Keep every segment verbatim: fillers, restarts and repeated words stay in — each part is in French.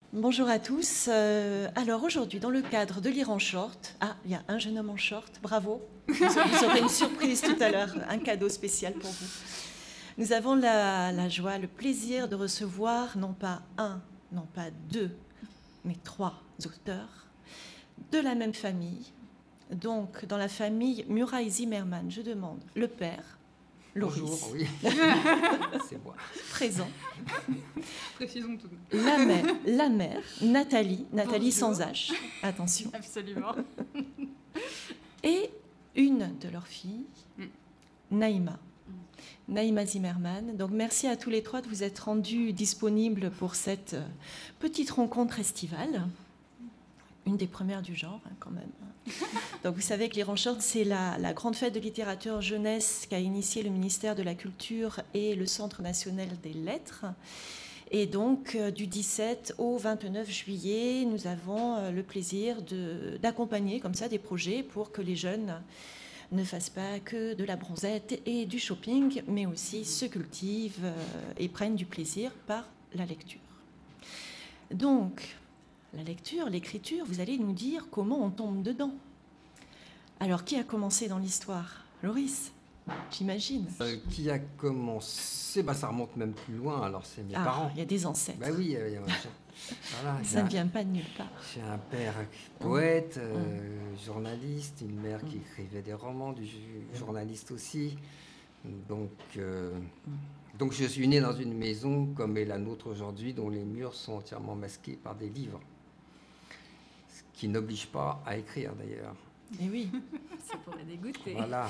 Bonjour à tous. Euh, alors aujourd'hui, dans le cadre de Lire en short, ah, il y a un jeune homme en short, bravo. Vous, vous aurez une surprise tout à l'heure, un cadeau spécial pour vous. Nous avons la, la joie, le plaisir de recevoir non pas un, non pas deux, mais trois auteurs de la même famille. Donc, dans la famille Murail Zimmermann, je demande le père, Loris. Bonjour, oui. C'est moi. Présent. Précisons tout. La mère, la mère Nathalie, Nathalie Bonjour. sans H, attention. Absolument. Et une de leurs filles, Mm. Naïma. Naïma Zimmermann. Donc merci à tous les trois de vous être rendus disponibles pour cette euh, petite rencontre estivale. Une des premières du genre, hein, quand même. Donc vous savez que Lire en short, c'est la, la grande fête de littérature jeunesse qu'a initié le ministère de la Culture et le Centre national des lettres. Et donc, euh, du dix-sept au vingt-neuf juillet, nous avons euh, le plaisir de, d'accompagner comme ça des projets pour que les jeunes ne fassent pas que de la bronzette et du shopping, mais aussi se cultivent euh, et prennent du plaisir par la lecture. Donc, la lecture, l'écriture, vous allez nous dire comment on tombe dedans. Alors, qui a commencé dans l'histoire ? Loris, j'imagine. Euh, qui a commencé bah, ça remonte même plus loin, alors c'est mes Ah, parents. il y a des ancêtres. Bah oui, euh, il y a- voilà, Ça j'ai ne vient pas de nulle part. un- j'ai un père poète, euh, journaliste, une mère qui écrivait des romans, du ju- journaliste aussi. Donc, euh, donc je suis né dans une maison comme est la nôtre aujourd'hui, dont les murs sont entièrement masqués par des livres. Ce qui n'oblige pas à écrire d'ailleurs. Et oui. Ça pourrait dégoûter. Voilà.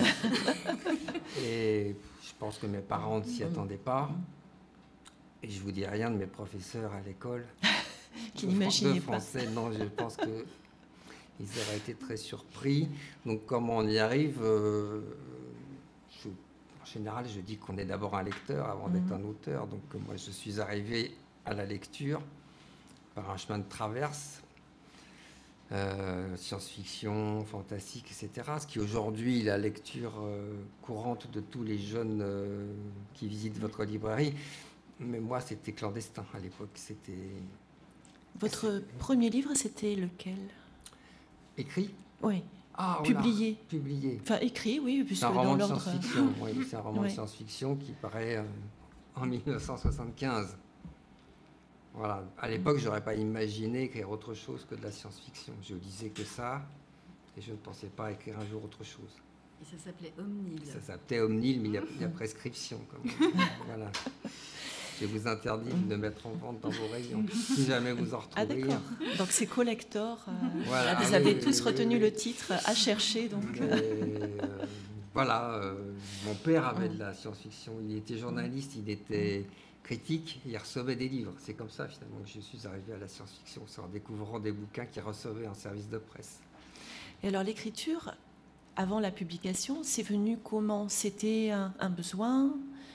Et je pense que mes parents ne s'y attendaient pas. Et je vous dis rien de mes professeurs à l'école. Qui De n'imaginaient fran- pas. de français, non, je pense que ils auraient été très surpris. Donc, comment on y arrive euh, je- En général, je dis qu'on est d'abord un lecteur avant Mhm. d'être un auteur. Donc, euh, moi, je suis arrivé à la lecture par un chemin de traverse. Euh, science-fiction, fantastique, et cetera. Ce qui aujourd'hui est la lecture euh, courante de tous les jeunes euh, qui visitent votre librairie. Mais moi, c'était clandestin à l'époque. C'était Votre premier livre, c'était lequel ? écrit. Oui, Ah, voilà. publié. Publié. Enfin, écrit, oui, puisque C'est un dans roman de l'ordre... science-fiction. Oui, c'est un roman Ouais. de science-fiction qui paraît euh, en mille neuf cent soixante-quinze. Voilà. À l'époque, j'aurais pas imaginé écrire autre chose que de la science-fiction. Je lisais que ça, et je ne pensais pas à écrire un jour autre chose. Et ça s'appelait Omnil. Ça s'appelait Omnil, mais il y a, il y a prescription. Comme voilà. Je vous interdis de le mettre en vente dans vos rayons, si jamais vous en Ah retrouvez. d'accord, donc c'est collector. euh, Voilà. Vous Ah, avez oui, tous oui, retenu oui, le oui. titre à chercher, donc... Mais, euh, euh, voilà, euh, mon père avait de la science-fiction. Il était journaliste, il était critique, il recevait des livres. C'est comme ça finalement que je suis arrivé à la science-fiction, c'est en découvrant des bouquins qu'il recevait en service de presse. Et alors l'écriture, avant la publication, c'est venu comment ? C'était un, un besoin,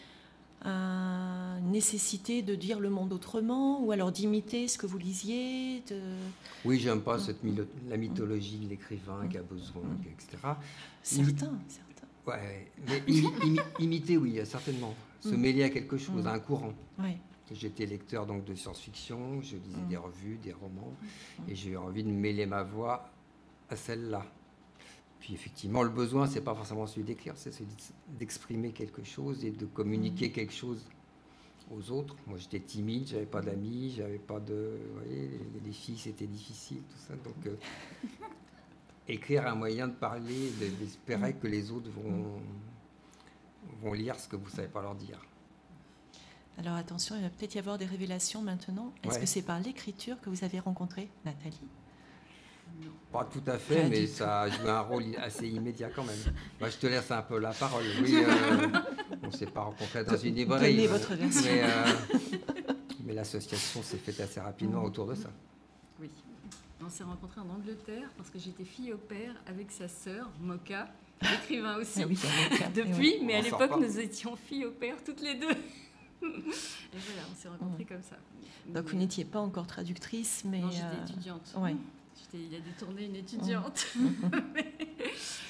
une nécessité de dire le monde autrement, ou alors d'imiter ce que vous lisiez de... Oui, j'aime pas cette mylo- la mythologie de l'écrivain qui a besoin, et cetera. Certains, certains. Ouais, mais imi- imi- imiter, oui, certainement. Se Mm. mêler à quelque chose, Mm. à un courant. Oui. J'étais lecteur donc de science-fiction, je lisais Mm. des revues, des romans, et j'ai eu envie de mêler ma voix à celle-là. Puis effectivement, le besoin, c'est pas forcément celui d'écrire, c'est celui d'exprimer quelque chose et de communiquer quelque chose aux autres. Moi, j'étais timide, j'avais pas d'amis, j'avais pas de, vous voyez, les, les filles, c'était difficile, tout ça. Donc, euh, écrire un moyen de parler, de- d'espérer que les autres vont vont lire ce que vous savez pas leur dire. Alors attention, il va peut-être y avoir des révélations maintenant. Est-ce Ouais. que c'est par l'écriture que vous avez rencontré Nathalie ? Pas tout à fait, Pas mais du ça a joué un rôle assez immédiat quand même. Bah, je te laisse un peu la parole. Oui, euh, on ne s'est pas rencontrés dans une librairie. Donnez mais- votre version. Mais, euh, mais l'association s'est faite assez rapidement autour de ça. Oui. On s'est rencontrés en Angleterre parce que j'étais fille au père avec sa sœur, Moka, écrivain aussi. Ah oui, il y a le cas. Depuis, mais On à en sort l'époque, pas. nous étions filles au père toutes les deux. Et voilà, on s'est rencontrés comme ça. Donc vous n'étiez pas encore traductrice, mais... Non, j'étais euh, étudiante. ouais. J'étais- il a détourné une étudiante.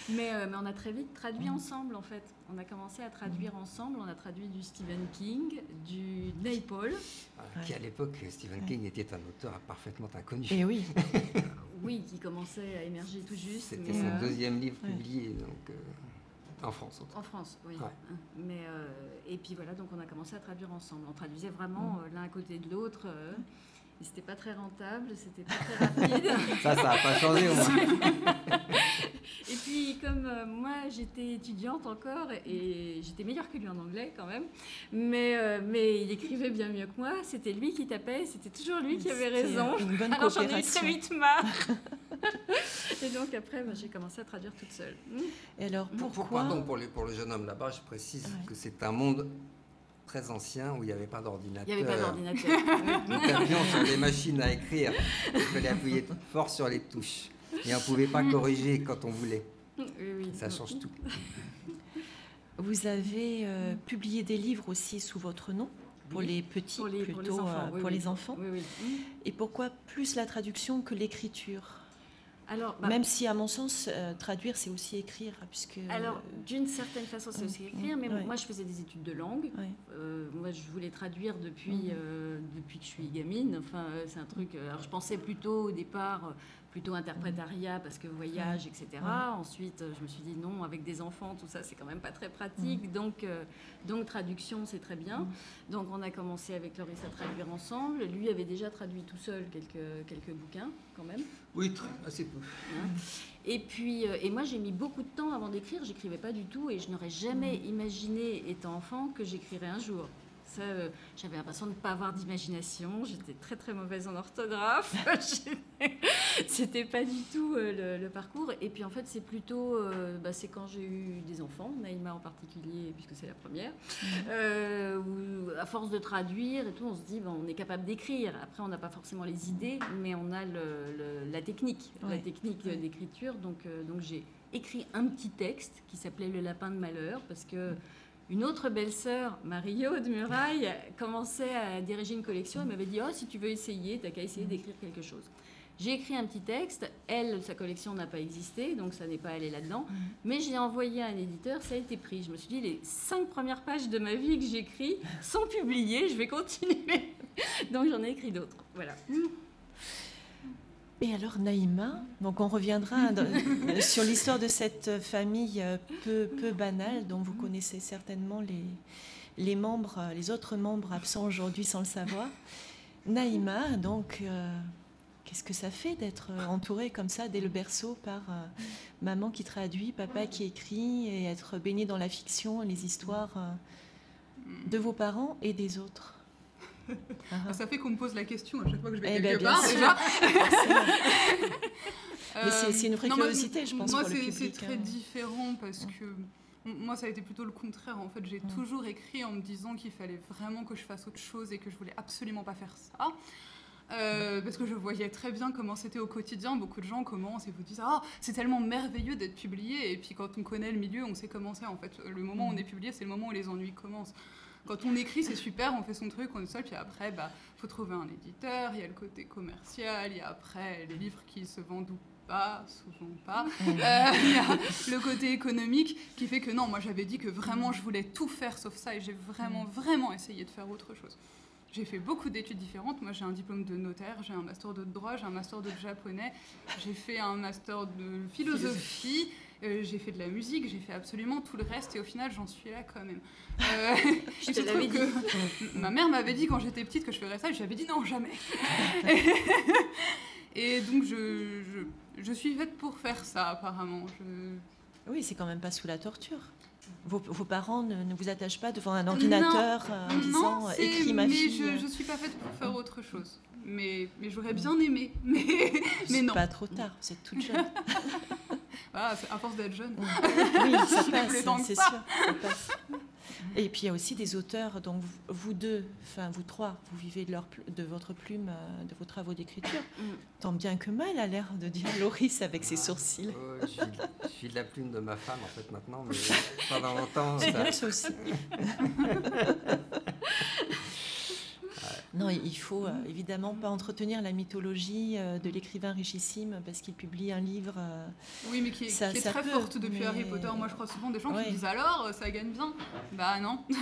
Mais, euh, mais on a très vite traduit ensemble, en fait. On a commencé à traduire ensemble. On a traduit du Stephen King, du Naipaul. Ah, qui, à l'époque, Stephen ouais. King était un auteur parfaitement inconnu. Et oui. Oui, qui commençait à émerger tout juste. C'était son euh... deuxième livre ouais. publié, donc... Euh... En France. En France, oui. Ouais. Mais, euh, et puis voilà, donc on a commencé à traduire ensemble. On traduisait vraiment euh, l'un à côté de l'autre. Euh, et c'était pas très rentable, c'était pas très rapide. Ça, ça n'a pas changé au moins. Et puis, comme euh, moi, j'étais étudiante encore, et j'étais meilleure que lui en anglais quand même, mais, euh, mais il écrivait bien mieux que moi. C'était lui qui tapait, c'était toujours lui qui avait raison. Une bonne Alors j'en ai eu très vite marre. Et donc après, bah, j'ai commencé à traduire toute seule. Et alors pourquoi pour, pardon, pour, les, pour le jeune homme là-bas, je précise ouais. que c'est un monde très ancien où il n'y avait pas d'ordinateur. Il n'y avait pas d'ordinateur. Nous tapions sur les machines à écrire. Il fallait appuyer fort sur les touches. Et on ne pouvait pas corriger quand on voulait. Oui, oui. Ça change tout. Vous avez euh, publié des livres aussi sous votre nom pour oui. les petits, pour les, plutôt pour les enfants. Euh, oui, pour oui. les enfants. Oui, oui. Et pourquoi plus la traduction que l'écriture ? Alors, bah, même si, à mon sens, euh, traduire, c'est aussi écrire, puisque... Alors, d'une certaine façon, c'est aussi écrire, mais ouais. moi, je faisais des études de langue. Ouais. Euh, moi, je voulais traduire depuis, mmh. euh, depuis que je suis gamine. Enfin, c'est un truc... Alors, je pensais plutôt, au départ, plutôt interprétariat, parce que voyage, et cetera. Ouais. Ensuite, je me suis dit, non, avec des enfants, tout ça, c'est quand même pas très pratique. Mmh. Donc, euh, donc, traduction, c'est très bien. Mmh. Donc, on a commencé avec Loris à traduire ensemble. Lui avait déjà traduit tout seul quelques, quelques bouquins, quand même. Oui, très, assez peu. Hein. Et puis, euh, et moi, j'ai mis beaucoup de temps avant d'écrire. J'écrivais pas du tout, et je n'aurais jamais mmh. imaginé, étant enfant, que j'écrirais un jour. Ça, euh, j'avais l'impression de ne pas avoir d'imagination. J'étais très très mauvaise en orthographe. C'était pas du tout euh, le, le parcours. Et puis en fait, c'est plutôt, euh, bah, c'est quand j'ai eu des enfants, Naïma en particulier, puisque c'est la première, mmh. euh, où à force de traduire et tout, on se dit, bon, on est capable d'écrire. Après, on n'a pas forcément les idées, mais on a le, le, la technique, ouais. la technique ouais. d'écriture. Donc, euh, donc j'ai écrit un petit texte qui s'appelait Le lapin de malheur, parce que une autre belle-sœur, Marie-Aude de Muraille, commençait à diriger une collection. Elle m'avait dit « Oh, si tu veux essayer, t'as qu'à essayer d'écrire quelque chose. » J'ai écrit un petit texte. Elle, sa collection n'a pas existé, donc ça n'est pas allé là-dedans. Mais j'ai envoyé à un éditeur, ça a été pris. Je me suis dit « Les cinq premières pages de ma vie que j'écris sont publiées, je vais continuer. » Donc j'en ai écrit d'autres. Voilà. Et alors Naïma, donc on reviendra dans, sur l'histoire de cette famille peu, peu banale dont vous connaissez certainement les, les membres, les autres membres absents aujourd'hui sans le savoir. Naïma, donc, euh, qu'est-ce que ça fait d'être entourée comme ça dès le berceau par euh, maman qui traduit, papa qui écrit et être baigné dans la fiction et les histoires euh, de vos parents et des autres? Uh-huh. Ça fait qu'on me pose la question à chaque fois que je vais eh quelque ben, part. Déjà. Mais c'est, c'est une vraie non, curiosité, moi, je pense, moi, pour c'est, le public. c'est très différent parce que moi, ça a été plutôt le contraire. En fait, j'ai mm. toujours écrit en me disant qu'il fallait vraiment que je fasse autre chose et que je voulais absolument pas faire ça. Euh, parce que je voyais très bien comment c'était au quotidien. Beaucoup de gens commencent et vous disent « Ah, c'est tellement merveilleux d'être publié ». Et puis quand on connaît le milieu, on sait comment c'est. En fait, le moment où on est publié, c'est le moment où les ennuis commencent. Quand on écrit, c'est super, on fait son truc, on est seul, puis après, bah, faut trouver un éditeur, il y a le côté commercial, il y a après les livres qui se vendent ou pas, souvent pas. Euh, il y a le côté économique qui fait que non, moi j'avais dit que vraiment je voulais tout faire sauf ça et j'ai vraiment, vraiment essayé de faire autre chose. J'ai fait beaucoup d'études différentes. Moi, j'ai un diplôme de notaire, j'ai un master de droit, j'ai un master de japonais, j'ai fait un master de philosophie, euh, j'ai fait de la musique, j'ai fait absolument tout le reste et au final, j'en suis là quand même. Euh, je te l'avais dit. Que ma mère m'avait dit quand j'étais petite que je ferais ça et j'avais dit non, jamais. Et donc, je, je, je suis faite pour faire ça, apparemment. Je... Oui, c'est quand même pas sous la torture. Vos, vos parents ne, ne vous attachent pas devant un ordinateur non, en disant non, « écris ma fille ». Mais je ne suis pas faite pour faire autre chose. Mais, mais j'aurais bien aimé. Mais, mais non. C'est pas trop tard, vous êtes toute jeune. Ah, à force d'être jeune. Oui, ça passe, c'est ça. sûr. Ça passe. Et puis il y a aussi des auteurs, donc vous deux, enfin vous trois, vous vivez de, leur, de votre plume, de vos travaux d'écriture. Mm. Tant bien que mal a l'air de dire Loris avec ah, ses sourcils. Euh, je, suis, je suis de la plume de ma femme en fait maintenant, mais pendant longtemps. C'est ça... bien ça aussi. Non, il faut euh, évidemment pas entretenir la mythologie euh, de l'écrivain richissime parce qu'il publie un livre. Euh, oui, mais qui est, ça, qui est ça très peut, forte depuis mais... Harry Potter. Moi, je crois souvent des gens ouais. qui disent alors, ça gagne bien. Bah non. Il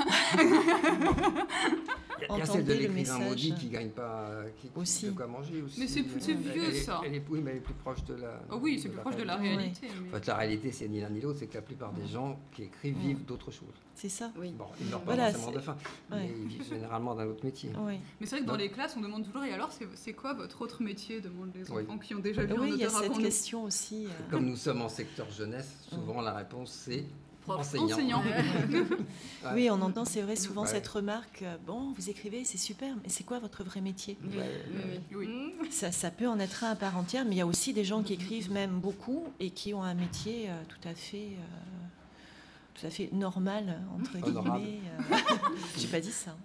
y a, il y a celle de l'écrivain maudit qui gagne pas, qui, qui aussi. de quoi manger aussi. Mais c'est, c'est vieux elle, ça. Elle est, oui, mais elle est plus proche de la. Oh oui, c'est plus proche de la réalité. Mais... En fait, la réalité, c'est ni l'un ni l'autre, c'est que la plupart des gens qui écrivent vivent ouais. d'autres choses. C'est ça. Oui. Bon, ils n'ont voilà, pas forcément de faim, ouais. mais ils vivent généralement d'un autre métier. Ouais. Mais c'est vrai que dans Donc, les classes, on demande toujours, et alors, c'est, c'est quoi votre autre métier, demandent les enfants oui. qui ont déjà vu oui, un il y a auteur cette avant question nous. aussi. Euh... Comme nous sommes en secteur jeunesse, souvent la réponse c'est Prof. enseignant. Enseignant. Ouais. Oui, on entend, c'est vrai, souvent ouais. cette remarque, euh, bon, vous écrivez, c'est super, mais c'est quoi votre vrai métier ? Oui, Ouais, oui, oui. Oui. ça, ça peut en être un à part entière, mais il y a aussi des gens qui écrivent même beaucoup et qui ont un métier euh, tout à fait... Euh, tout à fait normal, entre guillemets. Euh... J'ai pas dit ça.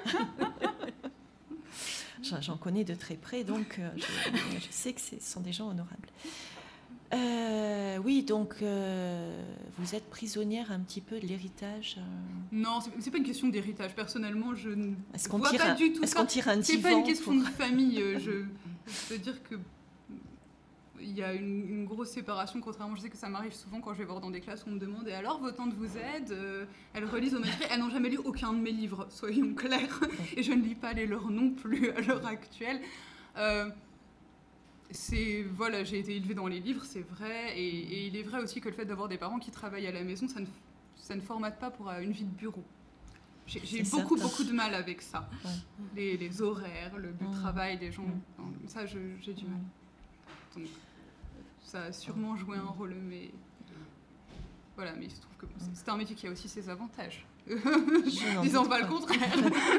J'en connais de très près, donc euh, je, je sais que ce sont des gens honorables. Euh, oui, donc euh, vous êtes prisonnière un petit peu de l'héritage. Euh... Non, c'est, c'est pas une question d'héritage. Personnellement, je ne est-ce qu'on vois tire pas un, du tout est-ce ça. qu'on tire un c'est divan pas une question pour... de famille. Je, je veux dire que il y a une, une grosse séparation. Contrairement, je sais que ça m'arrive souvent quand je vais voir dans des classes où on me demande et alors vos tantes vous aident, euh, elles relisent au manuscrit. Elles n'ont jamais lu aucun de mes livres, soyons clairs. Et je ne lis pas les leurs non plus à l'heure actuelle. Euh, C'est, voilà, j'ai été élevée dans les livres, c'est vrai, et, et il est vrai aussi que le fait d'avoir des parents qui travaillent à la maison, ça ne, ça ne formate pas pour une vie de bureau. J'ai, j'ai beaucoup, certain. beaucoup de mal avec ça. Ouais. Les, les horaires, le, le mmh. travail, les gens, mmh. ça, je, j'ai du mal. Donc, ça a sûrement joué un rôle, mais voilà, mais il se trouve que c'est, c'est un métier qui a aussi ses avantages. Disons pas, pas le contraire.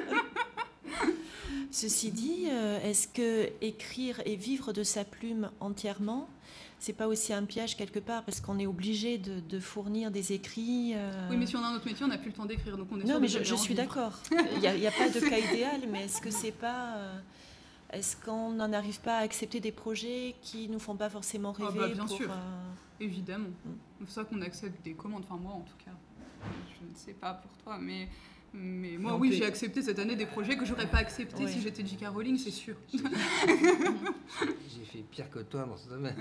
Ceci dit, euh, est-ce que écrire et vivre de sa plume entièrement, c'est pas aussi un piège quelque part parce qu'on est obligé de, de fournir des écrits euh... Oui, mais si on a un autre métier, on n'a plus le temps d'écrire, donc on est. Non, mais je, je suis d'accord. Il n'y a, a pas de cas idéal, mais est-ce que c'est pas, euh, est-ce qu'on n'en arrive pas à accepter des projets qui nous font pas forcément rêver? Ah bah, bien pour, sûr, euh... évidemment. Mm. C'est pour ça qu'on accepte des commandes. Enfin moi, en tout cas, je ne sais pas pour toi, mais. Mais moi, oui, peut... j'ai accepté cette année des projets que j'aurais pas acceptés oui. si j'étais J K Rowling, c'est sûr. J'ai, j'ai fait pire que toi dans ce domaine.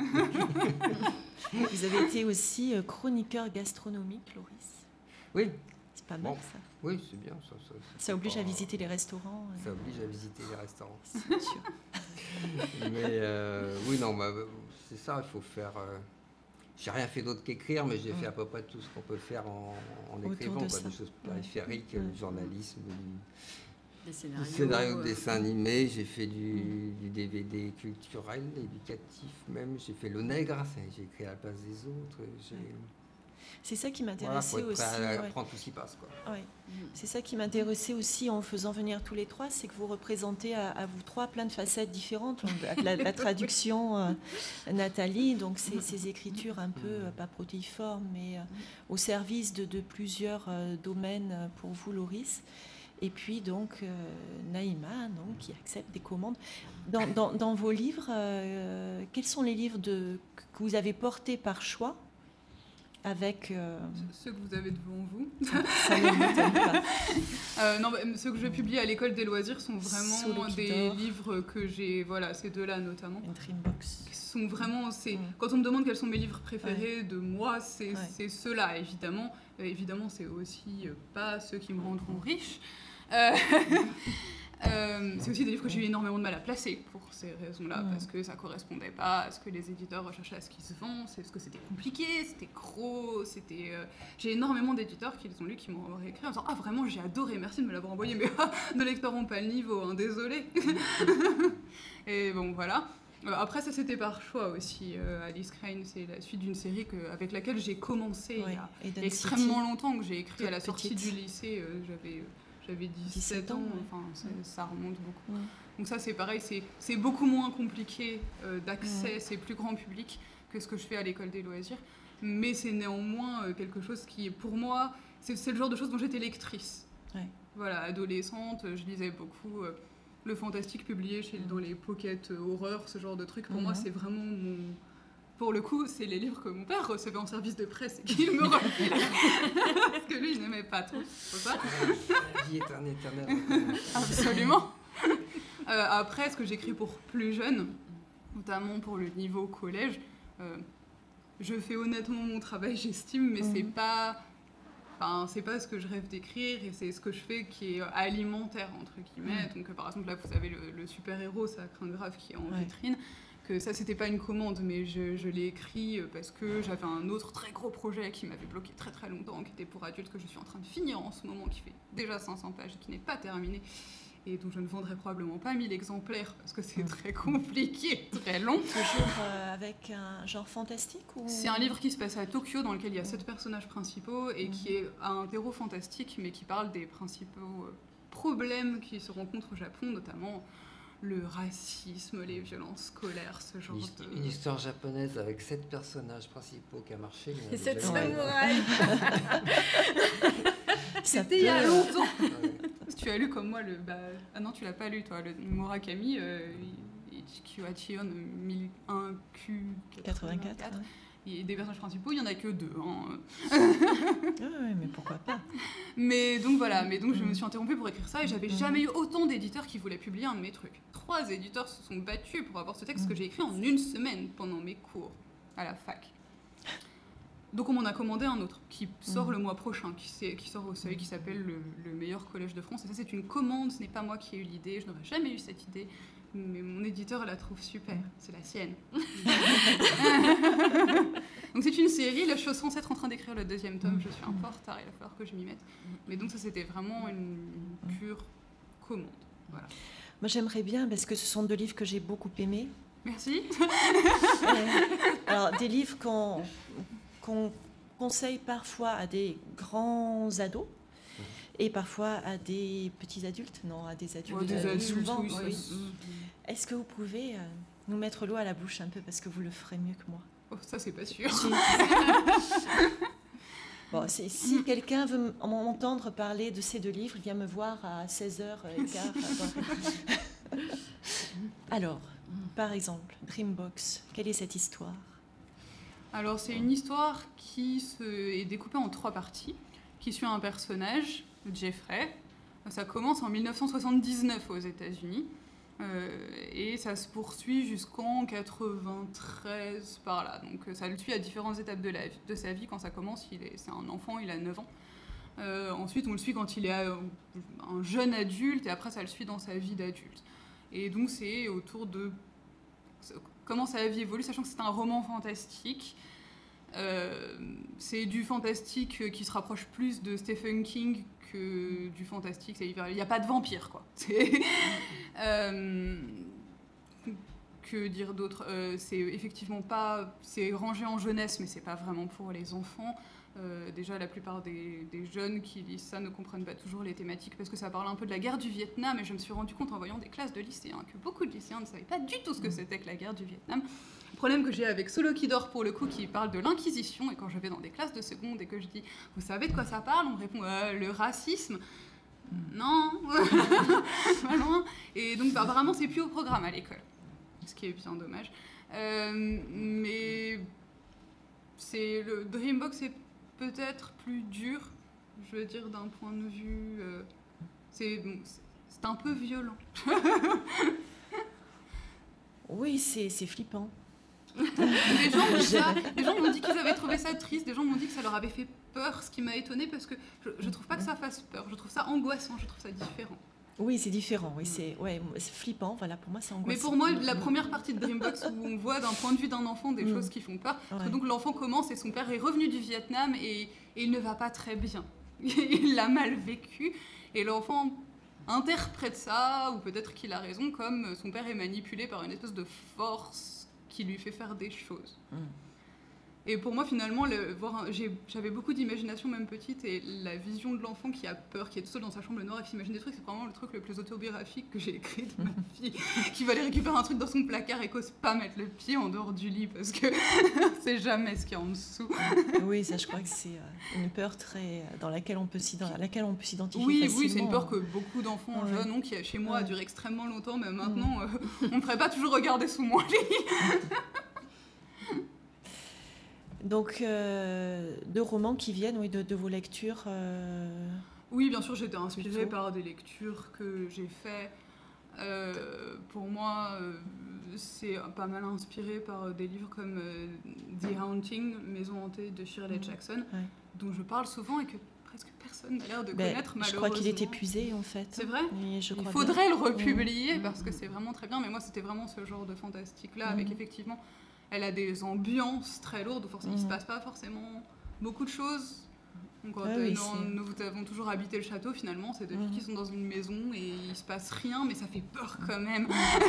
Vous avez été aussi chroniqueur gastronomique, Loris. Oui. C'est pas mal, bon. ça. Oui, c'est bien. Ça, ça, ça oblige pas... à visiter les restaurants. Ça oblige à visiter les restaurants. C'est sûr. Mais euh, oui, non, bah, c'est ça, il faut faire... Euh... J'ai rien fait d'autre qu'écrire, mais j'ai fait à peu près tout ce qu'on peut faire en, en écrivant, quoi, des choses périphériques, ouais. le journalisme, du, scénarios, du scénario de euh... dessin animé, j'ai fait du, du D V D culturel, éducatif même, j'ai fait Le Nègre, j'ai écrit à la place des autres. J'ai... C'est ça qui m'intéressait voilà, aussi. À ouais. apprendre tout ce qui passe, quoi. Ouais. C'est ça qui m'intéressait aussi en faisant venir tous les trois, c'est que vous représentez à, à vous trois plein de facettes différentes. Donc, la, la traduction, euh, Nathalie, donc ces, ces écritures un peu, euh, pas protéiformes, mais euh, au service de, de plusieurs euh, domaines pour vous, Loris. Et puis donc euh, Naïma, donc, qui accepte des commandes. Dans, dans, dans vos livres, euh, quels sont les livres de, que vous avez portés par choix? Avec euh... ceux que vous avez devant vous. Ça, ça ne m'étonne pas. Euh, non, bah, ceux que je publie à l'école des loisirs sont vraiment des livres que j'ai, voilà, ces deux-là notamment. Une Dreambox. Qui sont vraiment, c'est mm. quand on me demande quels sont mes livres préférés ouais. de moi, c'est, ouais. c'est ceux-là évidemment. Euh, évidemment, c'est aussi euh, pas ceux qui me rendront riche. Euh, Euh, c'est aussi des livres que j'ai eu énormément de mal à placer pour ces raisons-là, mmh. parce que ça correspondait pas à ce que les éditeurs recherchaient, à ce qui se vend, c'est parce que c'était compliqué, c'était gros, c'était... Euh... J'ai énormément d'éditeurs qui les ont lus, qui m'ont réécrit en disant « Ah vraiment, j'ai adoré, merci de me l'avoir envoyé, mais ah, nos lecteurs n'ont pas le niveau, hein, désolé. » Et bon, voilà. Euh, après, ça c'était par choix aussi. Euh, Alice Crane, c'est la suite d'une série que, avec laquelle j'ai commencé ouais. il y a extrêmement longtemps, que j'ai écrit Toute à la sortie petite. du lycée. Euh, j'avais... J'avais dix-sept ans, enfin, ouais. ça remonte beaucoup. Ouais. Donc ça, c'est pareil, c'est, c'est beaucoup moins compliqué euh, d'accès, ouais. c'est plus grand public que ce que je fais à l'école des loisirs. Mais c'est néanmoins euh, quelque chose qui, pour moi, c'est, c'est le genre de choses dont j'étais lectrice. Ouais. Voilà, adolescente, je lisais beaucoup euh, le fantastique publié chez, dans les pockets euh, horreur, ce genre de trucs. Pour mm-hmm. moi, c'est vraiment mon... Pour le coup, c'est les livres que mon père recevait en service de presse et qu'il me refilait. Parce que lui, il n'aimait pas trop. C'est ça ? La vie est un éternel. Absolument. Euh, après, ce que j'écris pour plus jeunes, notamment pour le niveau collège, euh, je fais honnêtement mon travail, j'estime, mais mmh. c'est pas... Enfin, c'est pas ce que je rêve d'écrire et c'est ce que je fais qui est alimentaire, entre guillemets. Mmh. Donc, par exemple, là, vous avez le, le super-héros, ça craint grave, qui est en ouais. vitrine. Que ça, c'était pas une commande, mais je, je l'ai écrit parce que j'avais un autre très gros projet qui m'avait bloqué très très longtemps, qui était pour adultes, que je suis en train de finir en ce moment, qui fait déjà cinq cents pages et qui n'est pas terminé. Et dont je ne vendrai probablement pas mille exemplaires parce que c'est très compliqué, très long. Toujours euh, avec un genre fantastique ou... C'est un livre qui se passe à Tokyo, dans lequel il y a sept personnages principaux et mmh. qui est un héros fantastique, mais qui parle des principaux problèmes qui se rencontrent au Japon, notamment le racisme, les violences scolaires, ce genre une, de... Une histoire japonaise avec sept personnages principaux qui a marché. Et sept samouraïs. C'était il y a longtemps. Si tu as lu comme moi le... Bah, ah non, tu l'as pas lu, toi. Le Murakami, euh, Ichikiwachion mille un Q quatre-vingt-quatre. Et des personnages principaux, il n'y en a que deux. Hein. Ah oui, mais pourquoi pas. Mais donc voilà, mais donc je me suis interrompue pour écrire ça et j'avais jamais eu autant d'éditeurs qui voulaient publier un de mes trucs. Trois éditeurs se sont battus pour avoir ce texte que j'ai écrit en une semaine pendant mes cours à la fac. Donc on m'en a commandé un autre qui sort mmh. le mois prochain, qui, qui sort au Seuil, qui s'appelle le, le meilleur collège de France. Et ça, c'est une commande, ce n'est pas moi qui ai eu l'idée, je n'aurais jamais eu cette idée. Mais mon éditeur la trouve super, c'est la sienne. Donc c'est une série, là je suis censée être en train d'écrire le deuxième tome, je suis un peu en retard, il va falloir que je m'y mette. Mais donc ça c'était vraiment une, une pure commande. Voilà. Moi j'aimerais bien, parce que ce sont deux livres que j'ai beaucoup aimés. Merci. Alors des livres qu'on, qu'on conseille parfois à des grands ados. Et parfois à des petits adultes, non, à des adultes, ouais, des adultes souvent. Oui, oui. Ça... Est-ce que vous pouvez euh, nous mettre l'eau à la bouche un peu, parce que vous le ferez mieux que moi? Oh, ça, c'est pas sûr. Bon, c'est, si quelqu'un veut m'entendre parler de ces deux livres, il vient me voir à seize heures quinze. Alors, par exemple, Dreambox, quelle est cette histoire? Alors, c'est une histoire qui se... est découpée en trois parties, qui suit un personnage, Jeffrey. Ça commence en dix-neuf cent soixante-dix-neuf aux États-Unis euh, et ça se poursuit jusqu'en quatre-vingt-treize par là. Donc ça le suit à différentes étapes de, la, de sa vie. Quand ça commence, il est, c'est un enfant, il a neuf ans. Euh, ensuite, on le suit quand il est un jeune adulte et après, ça le suit dans sa vie d'adulte. Et donc, c'est autour de comment sa vie évolue, sachant que c'est un roman fantastique. Euh, c'est du fantastique qui se rapproche plus de Stephen King que du fantastique. Il n'y a pas de vampire, quoi. C'est, euh, que dire d'autre euh, C'est effectivement pas... C'est rangé en jeunesse, mais c'est pas vraiment pour les enfants. Euh, déjà, la plupart des, des jeunes qui lisent ça ne comprennent pas toujours les thématiques parce que ça parle un peu de la guerre du Vietnam et je me suis rendu compte en voyant des classes de lycéens que beaucoup de lycéens ne savaient pas du tout ce que c'était que la guerre du Vietnam. Le problème que j'ai avec Solo qui dort pour le coup qui parle de l'Inquisition et quand je vais dans des classes de seconde et que je dis « Vous savez de quoi ça parle ?» On me répond euh, « Le racisme ». Non, pas loin. Et donc bah, apparemment c'est plus au programme à l'école, ce qui est bien dommage. Euh, mais c'est le Dreambox est peut-être plus dur, je veux dire d'un point de vue, euh, c'est, bon, c'est c'est un peu violent. Oui, c'est, c'est flippant. Les gens m'ont dit ça, les gens m'ont dit qu'ils avaient trouvé ça triste, des gens m'ont dit que ça leur avait fait peur, ce qui m'a étonnée parce que je, je trouve pas que ça fasse peur, je trouve ça angoissant, je trouve ça différent. Oui, c'est différent, oui, c'est, ouais, c'est flippant, voilà, pour moi c'est angoissant. Mais pour moi, la première partie de Dreambox où on voit d'un point de vue d'un enfant des mmh. choses qui font peur, parce que donc l'enfant commence et son père est revenu du Vietnam et, et il ne va pas très bien. Il l'a mal vécu et l'enfant interprète ça, ou peut-être qu'il a raison, comme son père est manipulé par une espèce de force qui lui fait faire des choses. Mmh. Et pour moi, finalement, le, voir un, j'ai, j'avais beaucoup d'imagination, même petite, et la vision de l'enfant qui a peur, qui est tout seul dans sa chambre noire et qui s'imagine des trucs, c'est vraiment le truc le plus autobiographique que j'ai écrit de ma vie. Qui va aller récupérer un truc dans son placard et qu'ose pas mettre le pied en dehors du lit parce que c'est jamais ce qu'il y a en dessous. Oui, ça, je crois que c'est une peur très dans laquelle on peut s'identifier, à laquelle on peut s'identifier oui, facilement. Oui, c'est une peur que beaucoup d'enfants ouais. jeunes ont, qui chez moi ouais. a duré extrêmement longtemps, mais maintenant, euh, on ne ferait pas toujours regarder sous mon lit. Donc, euh, deux romans qui viennent, oui, de, de vos lectures euh... Oui, bien sûr, j'étais inspirée plutôt. par des lectures que j'ai faites Euh, pour moi, euh, c'est pas mal inspiré par des livres comme euh, The Haunting, Maison hantée de Shirley Jackson, ouais. dont je parle souvent et que presque personne n'a l'air de ben, connaître, malheureusement. Je crois qu'il est épuisé, en fait. C'est vrai. Oui, je Il crois faudrait bien. le republier mmh. parce que c'est vraiment très bien. Mais moi, c'était vraiment ce genre de fantastique-là, mmh. avec effectivement, elle a des ambiances très lourdes où forcément, mmh. il ne se passe pas forcément beaucoup de choses. Donc, quand ah, oui, dans, nous avons toujours habité le château, finalement, c'est deux mmh. filles qui sont dans une maison et il ne se passe rien, mais ça fait peur quand même.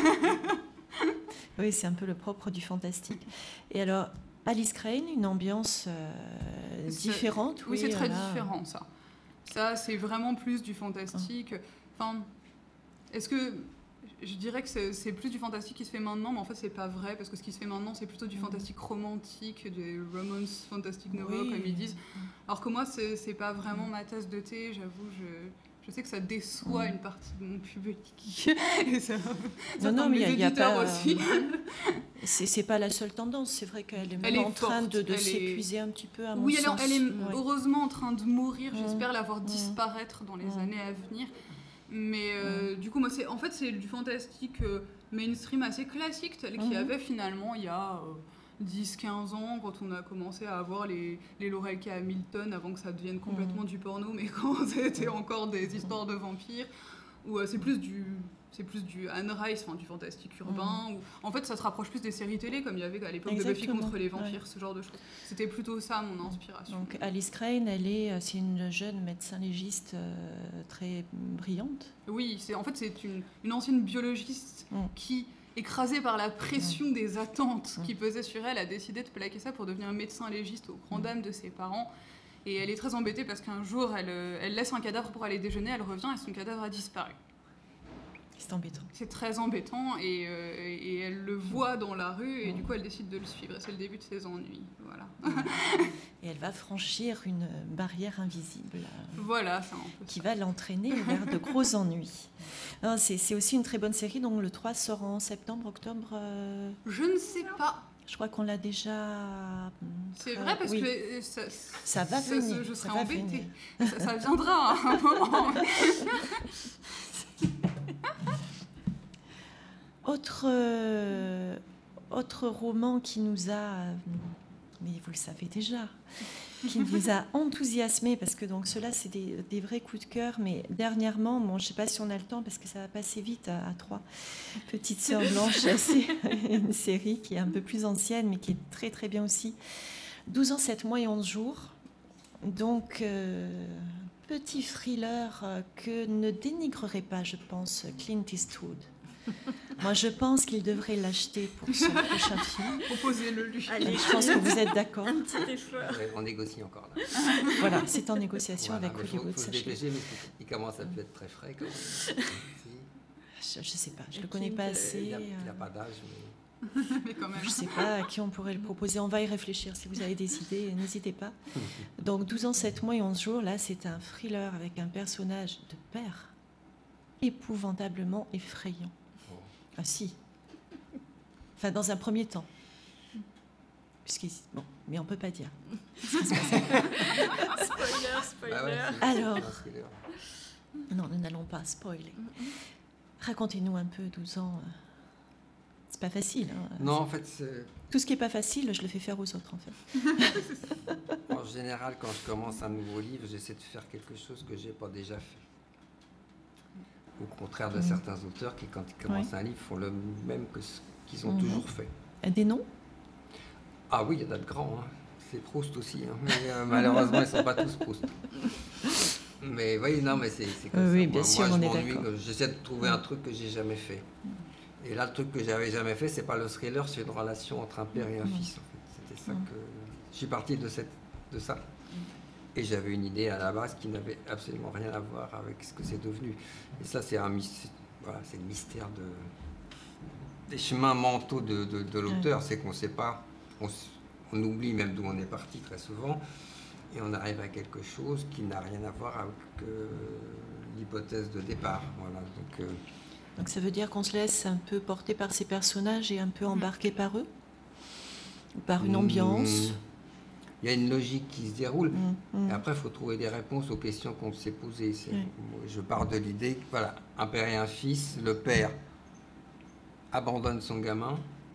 Oui, c'est un peu le propre du fantastique. Et alors, Alice Crane, une ambiance euh, différente. Oui, oui c'est très là. différent, ça. Ça, c'est vraiment plus du fantastique. Enfin, est-ce que... Je dirais que c'est, c'est plus du fantastique qui se fait maintenant, mais en fait, c'est pas vrai, parce que ce qui se fait maintenant, c'est plutôt du fantastique romantique, des romance fantastic novels, oui. comme ils disent. Alors que moi, c'est, c'est pas vraiment ma tasse de thé, j'avoue, je... Je sais que ça déçoit mmh. une partie de mon public. Et ça, non, non, mais il y a pas. Aussi. c'est, c'est pas la seule tendance. C'est vrai qu'elle est même elle est en train forte. de, de elle s'épuiser est... un petit peu. À oui, mon elle, sens. elle est ouais. heureusement en train de mourir. Mmh. J'espère la voir mmh. disparaître dans les mmh. années à venir. Mais euh, mmh. du coup, moi, c'est en fait, c'est du fantastique euh, mainstream assez classique, tel qu'il y mmh. avait finalement il y a. Euh, dix quinze ans, quand on a commencé à avoir les, les Laurel K. Hamilton, avant que ça devienne complètement mmh. du porno, mais quand c'était encore des histoires de vampires, où euh, c'est plus du c'est plus du Anne Rice, enfin du fantastique urbain, mmh. où en fait ça se rapproche plus des séries télé, comme il y avait à l'époque Exactement. de Buffy contre les vampires, ouais. ce genre de choses. C'était plutôt ça mon inspiration. Donc Alice Crane, elle est, c'est une jeune médecin légiste euh, très brillante. Oui, c'est, en fait c'est une, une ancienne biologiste mmh. qui... écrasée par la pression mmh. des attentes mmh. qui pesaient sur elle, a décidé de plaquer ça pour devenir médecin légiste aux grandes dames de ses parents. Et elle est très embêtée parce qu'un jour, elle, elle laisse un cadavre pour aller déjeuner, elle revient et son cadavre a disparu. C'est embêtant. C'est très embêtant et, euh, et elle le voit dans la rue et mmh. du coup, elle décide de le suivre. Et c'est le début de ses ennuis. Voilà. Et elle va franchir une barrière invisible. Voilà, c'est un peu qui ça. va l'entraîner vers de gros ennuis. Non, c'est, c'est aussi une très bonne série. Donc le trois sort en septembre, octobre euh... Je ne sais pas. Je crois qu'on l'a déjà... C'est vrai parce oui. que ça, ça va ça, venir. Je serais ça embêtée. Ça, ça viendra à un moment. autre, euh, autre roman qui nous a... Mais vous le savez déjà... qui nous a enthousiasmés, parce que donc ceux-là, c'est des, des vrais coups de cœur, mais dernièrement, bon, je ne sais pas si on a le temps, parce que ça va passer vite à, à trois petites sœurs blanches, c'est une série qui est un peu plus ancienne, mais qui est très très bien aussi. douze ans, sept mois et onze jours. Donc, euh, petit thriller que ne dénigrerait pas, je pense, Clint Eastwood. Moi, je pense qu'il devrait l'acheter pour son prochain film. Proposez-le lui. Allez, je pense que vous êtes d'accord. Un petit effort. On négocie encore là. Voilà, c'est en négociation voilà, avec Hollywood. Il faut se dépêcher, mais il commence à peut être très frais quand même. Je ne sais pas, je ne le connais pas assez. Il n'a pas d'âge, mais... mais quand même. Je ne sais pas à qui on pourrait le proposer. On va y réfléchir. Si vous avez des idées, n'hésitez pas. Donc, douze ans, sept mois et onze jours, là, c'est un thriller avec un personnage de père épouvantablement effrayant. Ah si. Enfin, dans un premier temps. Puisqu'il... Bon, mais on ne peut pas dire. spoiler, spoiler. Ah ouais, Alors, non, nous n'allons pas spoiler. Racontez-nous un peu, douze ans. C'est pas facile. Hein. Non, en fait, c'est... Tout ce qui n'est pas facile, je le fais faire aux autres, en fait. En général, quand je commence un nouveau livre, j'essaie de faire quelque chose que je n'ai pas déjà fait. Au contraire de mmh. certains auteurs qui, quand ils commencent oui. un livre, font le même que ce qu'ils ont mmh. toujours fait. Des noms ? Ah oui, il y en a de grands. Hein. C'est Proust aussi. Hein. Mais euh, malheureusement, ils ne sont pas tous Proust. Mais oui, non, mais c'est, c'est comme oui, ça. Bien moi, sûr, moi on je est m'ennuie. d'accord. J'essaie de trouver un truc que je n'ai jamais fait. Et là, le truc que je n'avais jamais fait, ce n'est pas le thriller, c'est une relation entre un père et un mmh. fils. En fait. C'était ça mmh. que... Je suis parti de, cette... de ça. Et j'avais une idée à la base qui n'avait absolument rien à voir avec ce que c'est devenu. Et ça, c'est, un, voilà, c'est le mystère de, des chemins mentaux de, de, de l'auteur. C'est qu'on ne sait pas, on, on oublie même d'où on est parti très souvent, et on arrive à quelque chose qui n'a rien à voir avec euh, l'hypothèse de départ. Voilà, donc, euh, donc ça veut dire qu'on se laisse un peu porter par ces personnages et un peu embarquer par eux ? Par une ambiance ? il y a une logique qui se déroule. Mmh, mmh. Et après, il faut trouver des réponses aux questions qu'on s'est posées. C'est, Ouais. Je pars de l'idée que, voilà, un père et un fils, le père abandonne son gamin.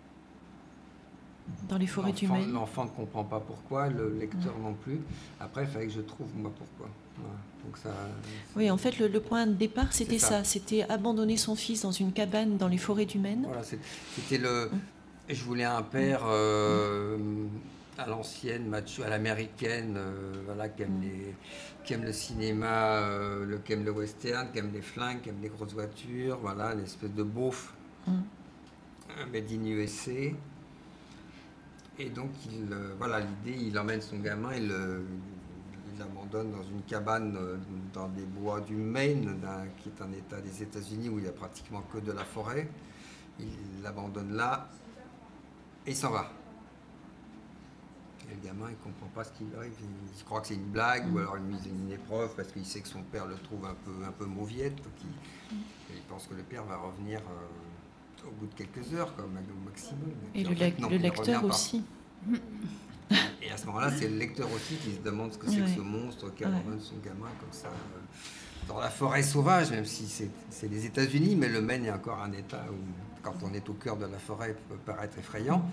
Dans les forêts du L'enfant, Maine. l'enfant ne comprend pas pourquoi, le lecteur non plus. Après, il fallait que je trouve, moi, pourquoi. Voilà. Donc ça, Oui, en fait, le, le point de départ, c'était C'est ça. ça. C'était abandonner son fils dans une cabane dans les forêts du Maine. voilà, c'est- c'était le... Je voulais un père euh, à l'ancienne, macho, à l'américaine, euh, voilà, qui aime, Mm. les, qui aime le cinéma, euh, le, qui aime le western, qui aime les flingues, qui aime les grosses voitures, voilà, une espèce de beauf, Mm. un made in U S A. Et donc, il, euh, voilà, l'idée, il emmène son gamin, il, euh, il l'abandonne dans une cabane euh, dans les bois du Maine, d'un- qui est un état des États-Unis où il n'y a pratiquement que de la forêt. Il l'abandonne là et il s'en va. Et le gamin, il ne comprend pas ce qui lui arrive. Il, il croit que c'est une blague ou alors une mise une épreuve parce qu'il sait que son père le trouve un peu, un peu mauviette. Donc il, il pense que le père va revenir euh, au bout de quelques heures, comme au maximum. Et puis, le, en fait, lec- non, le il lecteur revient pas. aussi. Et à ce moment-là, c'est le lecteur aussi qui se demande ce que c'est Ouais. que ce monstre qui Ouais. abandonne son gamin comme ça euh, dans la forêt sauvage, même si c'est, c'est les États-Unis, mais le Maine est encore un État où, quand on est au cœur de la forêt, peut paraître effrayant.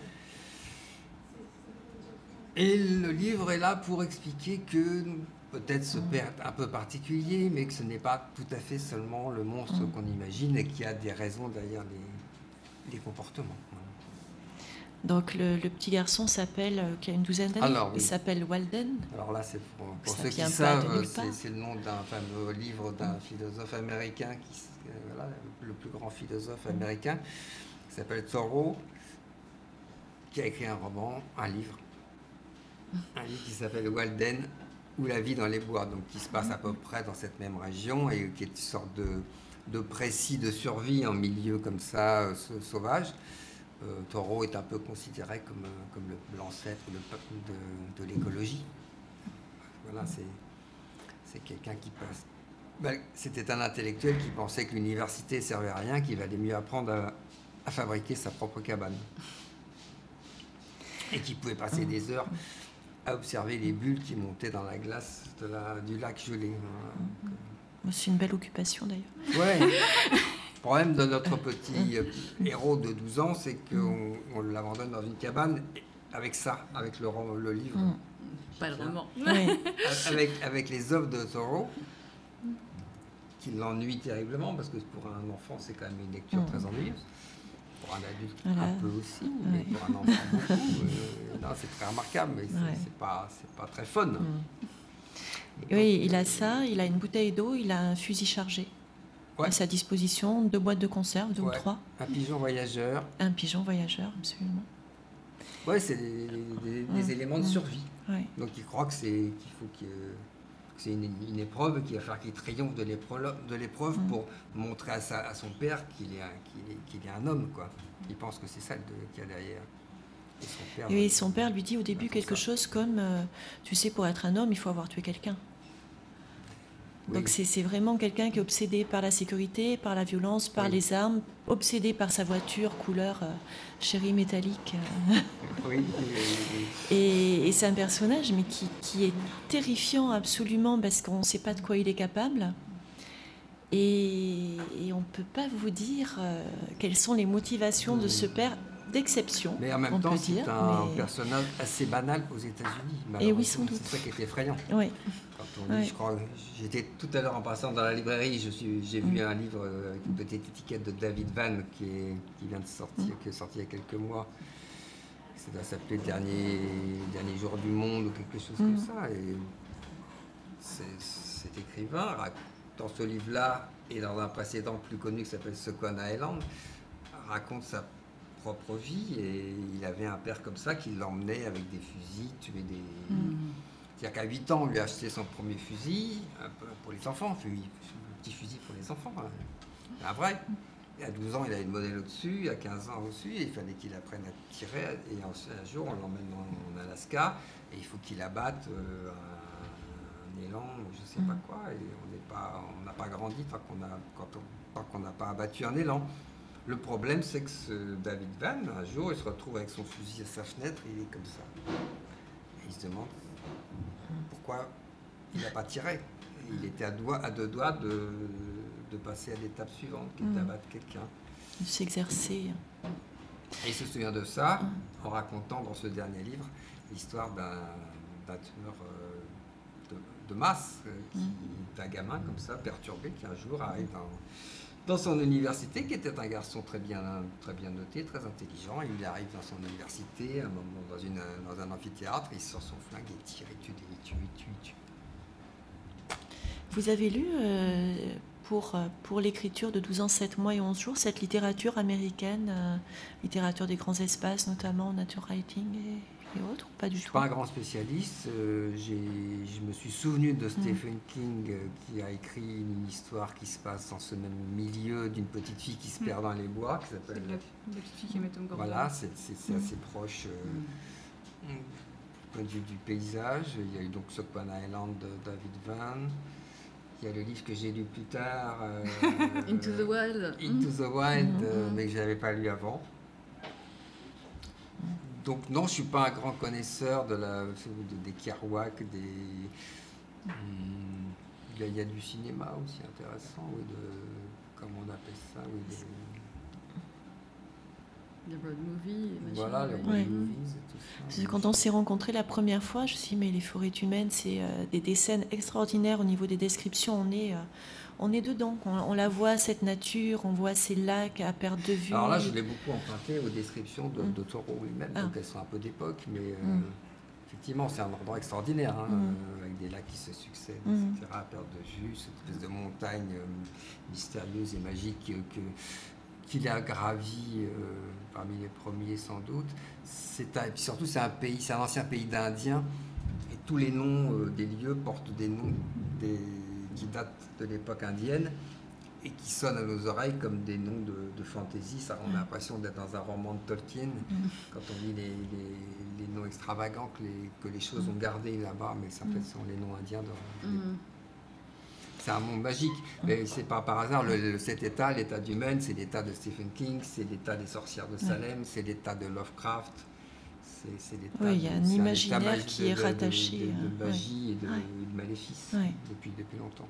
Et le livre est là pour expliquer que peut-être ce père est un peu particulier, mais que ce n'est pas tout à fait seulement le monstre qu'on imagine et qu'il y a des raisons derrière les, les comportements. Voilà. Donc le, le petit garçon s'appelle, euh, qui a une douzaine d'années, Alors, oui. il s'appelle Walden. Alors là, c'est pour, pour Ça ceux qui vient pas de savent, nulle c'est, part. c'est le nom d'un fameux livre d'un philosophe américain, qui, euh, voilà, le plus grand philosophe américain, qui s'appelle Thoreau, qui a écrit un roman, un livre, un livre qui s'appelle Walden, ou La vie dans les bois, donc qui se passe à peu près dans cette même région et qui est une sorte de, de précis de survie en milieu comme ça, euh, sauvage. Euh, Thoreau est un peu considéré comme, euh, comme le, l'ancêtre le, de, de l'écologie. Voilà, c'est, c'est quelqu'un qui passe. Ben, c'était un intellectuel qui pensait que l'université servait à rien, qu'il valait mieux apprendre à, à fabriquer sa propre cabane. Et qui pouvait passer des heures à observer les bulles qui montaient dans la glace de la, du lac gelé. Voilà. C'est une belle occupation d'ailleurs. Ouais. Le problème de notre petit euh, héros de douze ans, c'est qu'on on l'abandonne dans une cabane avec ça, avec le, le livre. Mm. Pas le roman. Oui. Avec, avec les œuvres de Thoreau, qui l'ennuient terriblement, parce que pour un enfant, c'est quand même une lecture Mm. très ennuyeuse. Pour un adulte, Voilà. un peu aussi, Ouais. mais pour un enfant, beaucoup. Euh, non, c'est très remarquable, mais c'est, Ouais. c'est, pas, c'est pas très fun. Mm. Oui, il a ça, il a une bouteille d'eau, il a un fusil chargé Ouais. à sa disposition, deux boîtes de conserve, deux ou Ouais. trois, Un pigeon voyageur. un pigeon voyageur, absolument. Ouais, c'est des, des- des Mm. éléments de Mm. survie. Ouais. Donc il croit que c'est qu'il faut que, que c'est une, une épreuve, qu'il va falloir qu'il triomphe de l'épreuve, de l'épreuve Mm. pour montrer à, sa, à son père qu'il est, un, qu'il, est, qu'il est un homme, quoi. Il pense que c'est ça de, qu'il y a derrière. Et son père, Et oui, son père lui dit au il début va faire quelque ça. chose comme euh, tu sais, pour être un homme, il faut avoir tué quelqu'un. Oui. Donc c'est, c'est vraiment quelqu'un qui est obsédé par la sécurité, par la violence, par Oui. les armes, obsédé par sa voiture couleur euh, chérie métallique. euh. Oui, oui, oui, Et, et c'est un personnage mais qui, qui est terrifiant absolument parce qu'on ne sait pas de quoi il est capable. Et, et on ne peut pas vous dire euh, quelles sont les motivations de ce père d'exception, mais en même on temps, peut c'est dire. un mais- personnage assez banal aux États-Unis. Et oui, malheureusement. sans doute. C'est ça qui est effrayant. Oui, Quand on lit, Ouais. je crois, j'étais tout à l'heure en passant dans la librairie, je suis, j'ai vu un livre euh, avec une petite étiquette de David Vann qui, est, qui vient de sortir, qui est sorti il y a quelques mois. Ça doit s'appeler Dernier, Dernier jour du monde ou quelque chose comme ça. Et c'est, cet écrivain, rac- dans ce livre-là et dans un précédent plus connu qui s'appelle Sequana Island, raconte sa propre vie et il avait un père comme ça qui l'emmenait avec des fusils, tuer des... C'est-à-dire qu'à huit ans, on lui a acheté son premier fusil un peu pour les enfants, un petit fusil pour les enfants, hein. Un vrai. Et à douze ans, il a une modèle au-dessus, à quinze ans au-dessus, et il fallait qu'il apprenne à tirer. Et un jour, on l'emmène en, en Alaska, et il faut qu'il abatte euh, un, un élan, ou je ne sais pas quoi, et on n'est pas, on n'a pas grandi tant qu'on a, quand on, tant qu'on n'a pas abattu un élan. Le problème, c'est que ce David Vann, un jour, il se retrouve avec son fusil à sa fenêtre, et il est comme ça. Et il se demande pourquoi il n'a pas tiré. Il était à, doigt, à deux doigts de, de passer à l'étape suivante, qui est mmh. d'abattre quelqu'un. De s'exercer. Et il se souvient de ça mmh. en racontant dans ce dernier livre l'histoire d'un, d'un tueur euh, de, de masse, euh, qui, mmh. d'un gamin comme ça, perturbé, qui un jour arrive dans, dans son université, qui était un garçon très bien, très bien noté, très intelligent. Il arrive dans son université, à un moment dans, une, dans un amphithéâtre, il sort son flingue et tire, et tue, et tue, et tue, et tue. Vous avez lu euh, pour, pour l'écriture de douze ans, sept mois et onze jours cette littérature américaine, euh, littérature des grands espaces, notamment nature writing et, et autres, pas du tout? Je ne suis pas un grand spécialiste. Euh, j'ai, je me suis souvenu de Stephen mmh. King euh, qui a écrit une histoire qui se passe dans ce même milieu d'une petite fille qui se mmh. perd dans les bois. Qui s'appelle... C'est la, la petite fille qui aimait Tom Gordon. Voilà, c'est, c'est, c'est mmh. assez proche. Euh, mmh. Point de vue du paysage. Il y a eu donc Sockman Island de David Vann. Il y a le livre que j'ai lu plus tard, euh, Into the Wild, Into the Wild, mm-hmm. euh, mais que je n'avais pas lu avant. Donc non, je ne suis pas un grand connaisseur de la, de, des Kerouac, des, hum, il, y a, il y a du cinéma aussi intéressant, oui, de, comment on appelle ça, oui, de, les road movies. Voilà, les road ouais. movies, c'est tout ça. Parce que quand on s'est rencontrés la première fois, je me suis dit, mais les forêts humaines, c'est euh, des, des scènes extraordinaires au niveau des descriptions. On est, euh, on est dedans. On, on la voit, cette nature, on voit ces lacs à perte de vue. Alors là, je l'ai beaucoup emprunté aux descriptions de, mm. de Thoreau lui-même, ah. donc elles sont un peu d'époque, mais euh, mm. effectivement, c'est un endroit extraordinaire, hein, mm. euh, avec des lacs qui se succèdent, mm. et cetera, à perte de vue, cette espèce de montagne euh, mystérieuse et magique euh, que... qu'il a gravi euh, parmi les premiers sans doute. C'est un, et puis surtout, c'est un pays, c'est un ancien pays d'Indiens, et tous les noms euh, des lieux portent des noms des, qui datent de l'époque indienne et qui sonnent à nos oreilles comme des noms de, de fantaisie. Ça, on a l'impression d'être dans un roman de Tolkien quand on lit les, les, les noms extravagants que les, que les choses ont gardés là-bas, mais ça en fait, sont les noms indiens de, de c'est un monde magique, mais c'est pas par hasard. Le, le, cet état, l'état du Maine, c'est l'état de Stephen King, c'est l'état des sorcières de Salem, ouais. c'est l'état de Lovecraft. C'est, c'est l'état oui, il y a un imaginaire un qui est de, rattaché de, de, de, de magie ouais. et, de, ouais. et de maléfice ouais. depuis, depuis longtemps.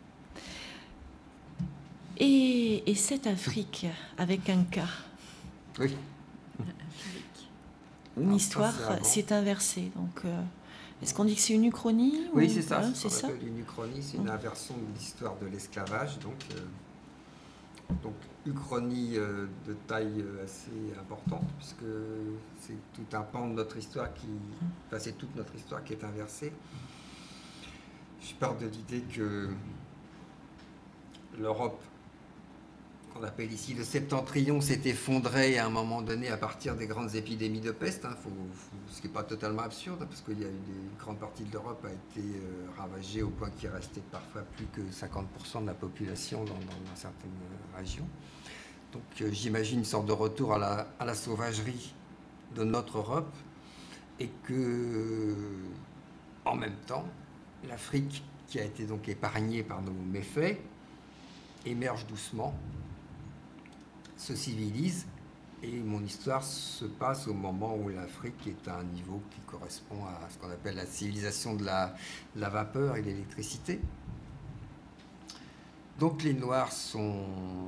Et, et cette Afrique avec un cas. Oui. Une ah, histoire s'est inversée. Donc, euh, est-ce qu'on dit que c'est une uchronie? Oui, ou... c'est ça. Voilà, c'est ça. Une uchronie, c'est une inversion de l'histoire de l'esclavage. Donc, euh, donc uchronie euh, de taille assez importante, puisque c'est tout un pan de notre histoire qui, enfin, c'est toute notre histoire qui est inversée. Je pars de l'idée que l'Europe, qu'on appelle ici le septentrion, s'est effondré à un moment donné à partir des grandes épidémies de peste, hein, faut, faut, ce qui n'est pas totalement absurde, parce qu'il y a eu des, une grande partie de l'Europe a été euh, ravagée au point qu'il restait parfois plus que cinquante pour cent de la population dans, dans, dans certaines régions. Donc euh, j'imagine une sorte de retour à la, à la sauvagerie de notre Europe, et que, en même temps, l'Afrique, qui a été donc épargnée par nos méfaits, émerge doucement, se civilise, et mon histoire se passe au moment où l'Afrique est à un niveau qui correspond à ce qu'on appelle la civilisation de la, la vapeur et de l'électricité. Donc les Noirs sont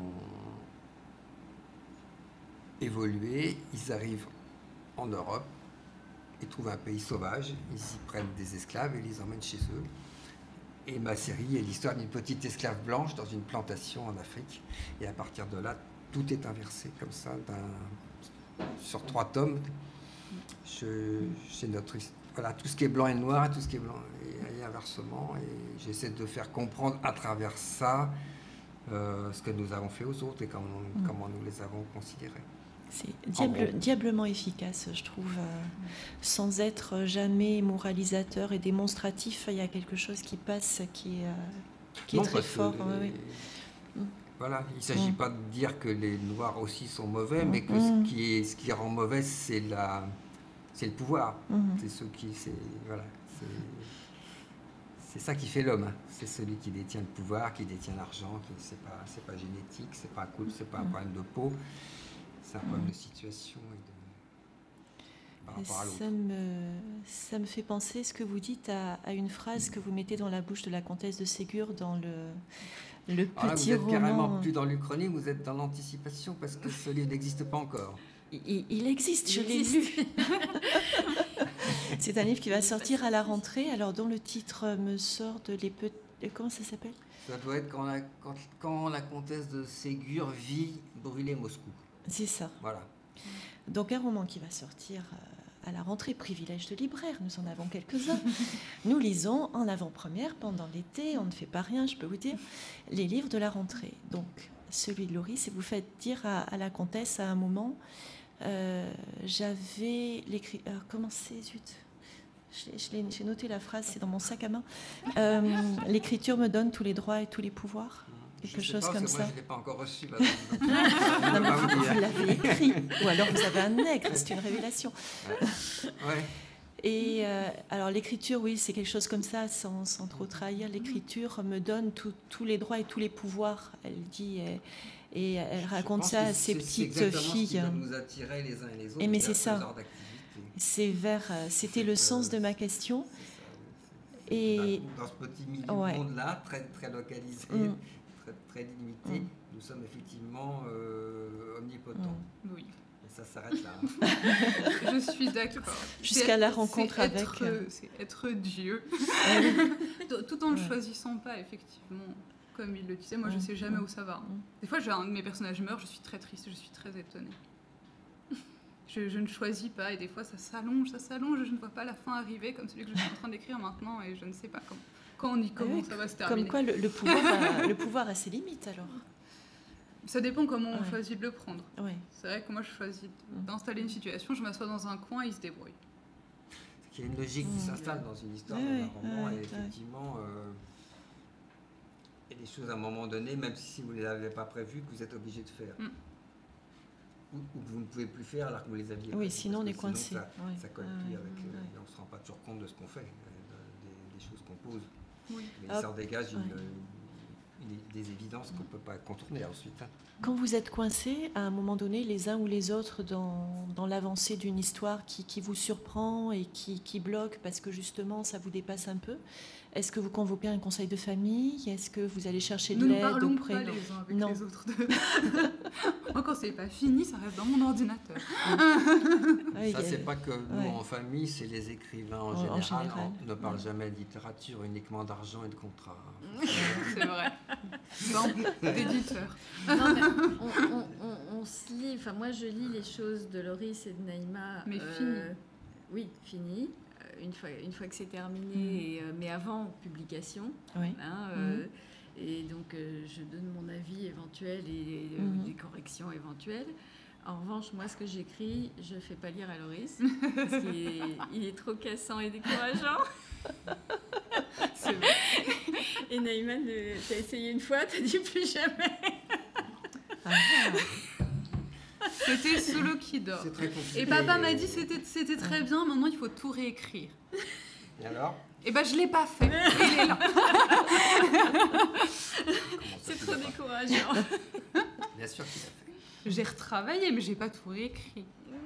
évolués, ils arrivent en Europe, ils trouvent un pays sauvage, ils y prennent des esclaves et les emmènent chez eux. Et ma série est l'histoire d'une petite esclave blanche dans une plantation en Afrique. Et à partir de là, tout est inversé comme ça, d'un, sur trois tomes. Je, c'est notre, voilà, tout ce qui est blanc et noir, et tout ce qui est blanc et, et inversement. Et j'essaie de faire comprendre à travers ça euh, ce que nous avons fait aux autres et comment, mmh. comment nous les avons considérés. C'est diable, diablement efficace, je trouve, euh, sans être jamais moralisateur et démonstratif. Il y a quelque chose qui passe, qui est, euh, qui non, est très fort. Les, ouais, ouais. Voilà, il ne s'agit mmh. pas de dire que les Noirs aussi sont mauvais, mmh. mais que ce qui, est, ce qui rend mauvais, c'est, la, c'est le pouvoir. Mmh. C'est, ceux qui, c'est, voilà, c'est, c'est ça qui fait l'homme. Hein. C'est celui qui détient le pouvoir, qui détient l'argent. Qui, c'est pas, c'est pas génétique, c'est pas cool, c'est pas un problème de peau. C'est un problème de situation et de, par rapport à l'autre. Ça me, ça me fait penser, ce que vous dites, à, à une phrase que vous mettez dans la bouche de la comtesse de Ségur dans le, le petit Alors là, vous êtes roman. carrément plus dans l'Uchronie, vous êtes dans l'anticipation parce que ce livre n'existe pas encore. Il, il existe, je Il l'ai existe. lu. C'est un livre qui va sortir à la rentrée, alors dont le titre me sort de les petits... Comment ça s'appelle ? Ça doit être quand la, quand, quand la comtesse de Ségur vit brûler Moscou. C'est ça. Voilà. Donc un roman qui va sortir euh, à la rentrée, privilège de libraire, nous en avons quelques-uns. Nous lisons en avant-première pendant l'été, on ne fait pas rien, je peux vous dire, les livres de la rentrée. Donc celui de Laurie, c'est vous faites dire à, à la comtesse à un moment, euh, j'avais l'écrit... Alors comment c'est, zut je, je l'ai, j'ai noté la phrase, c'est dans mon sac à main. Euh, l'écriture me donne tous les droits et tous les pouvoirs. Quelque je chose sais pas, comme parce que ça. moi, je ne l'ai pas encore reçu. Madame. Donc, Non, mais vous vous, dire. vous l'avez écrit. Ou alors vous avez un nègre, c'est une révélation. Ouais. Ouais. Et euh, alors l'écriture, oui, c'est quelque chose comme ça, sans, sans trop trahir. L'écriture me donne tout- tous les droits et tous les pouvoirs, elle dit. Et, et elle Je raconte pense ça que à ses c'est- petites c'est exactement filles. Ce qui doit nous attirer les uns et les autres. Et mais vers c'est ce ça. genre d'activité. C'est vers, euh, c'était le C'est, sens euh, de ma question. C'est ça, oui, c'est- Et dans, dans ce petit milieu ouais. monde-là, très, très localisé, Mm. très, très limité, Mm. nous sommes effectivement euh, omnipotents. Mm. Oui. Et ça s'arrête là. Hein. Je suis d'accord. Jusqu'à C'est- la rencontre c'est avec, être- euh, C'est être Dieu. euh, Tout- Tout en ne Ouais. choisissant pas, effectivement, comme il le disait, moi je Mm. sais jamais Mm. où ça va. Mm. Des fois, j'ai un de mes personnages meurt, je suis très triste, je suis très étonnée. Je, je ne choisis pas et des fois ça s'allonge, ça s'allonge, je ne vois pas la fin arriver comme celui que je suis en train d'écrire maintenant et je ne sais pas quand, quand ni comment oui, ça va se comme terminer. quoi le, le pouvoir a, le pouvoir a ses limites alors. Ça dépend comment on Ouais. choisit de le prendre. Ouais. C'est vrai que moi je choisis Mm. d'installer une situation, je m'assois dans un coin, il se débrouille. C'est qu'il y a une logique qui Mm. s'installe dans une histoire, Oui, dans un oui, roman, oui, et oui. effectivement, euh, il y a des choses à un moment donné, même si vous ne les avez pas prévues, que vous êtes obligé de faire. Mm. Ou, ou que vous ne pouvez plus faire alors que vous les aviez Oui, prévues, sinon parce on est que coincé. Sinon, ça, Ouais. ça colle Ah, plus ouais, avec. euh, ouais. et on ne se rend pas toujours compte de ce qu'on fait, euh, des, des choses qu'on pose. Oui. Mais Ah, il s'en dégage une, ouais. une- des évidences qu'on ne peut pas contourner ensuite. Hein. Quand vous êtes coincés, à un moment donné, les uns ou les autres, dans, dans l'avancée d'une histoire qui, qui vous surprend et qui, qui bloque parce que justement ça vous dépasse un peu, est-ce que vous convoquez un conseil de famille ? Est-ce que vous allez chercher de Nous ne l'aide parlons auprès pas les uns avec Non. les autres. De... Moi, quand c'est pas fini, ça reste dans mon ordinateur. Ah oui, Ça, il y a- c'est pas que nous, ouais. en famille, c'est les écrivains en, En- en général, général. on ne parle Ouais. jamais de littérature, uniquement d'argent et de contrats. C'est vrai. Non, d'éditeur. Non, mais on, on- on- on se lit, enfin moi je lis les choses de Loris et de Naïma. Mais fini. Oui, fini. Euh, Une fois, une fois que c'est terminé, Mhm. et, euh, mais avant publication. Oui. hein, euh, Et donc euh, je donne mon avis éventuel et euh, Mhm. des corrections éventuelles. En revanche, moi ce que j'écris, je ne fais pas lire à Loris parce qu'il est, il est trop cassant et décourageant. C'est vrai. Et Naïman, euh, t'as essayé une fois, t'as dit plus jamais. Ah, C'était Solo qui dort. C'est très compliqué. Et papa m'a dit c'était c'était très bien, maintenant il faut tout réécrire. Et alors Et ben je l'ai pas fait. Il est là. Comment ça, C'est tu trop l'as pas décourageant. fait Bien sûr qu'il a fait. J'ai retravaillé, mais j'ai pas tout réécrit.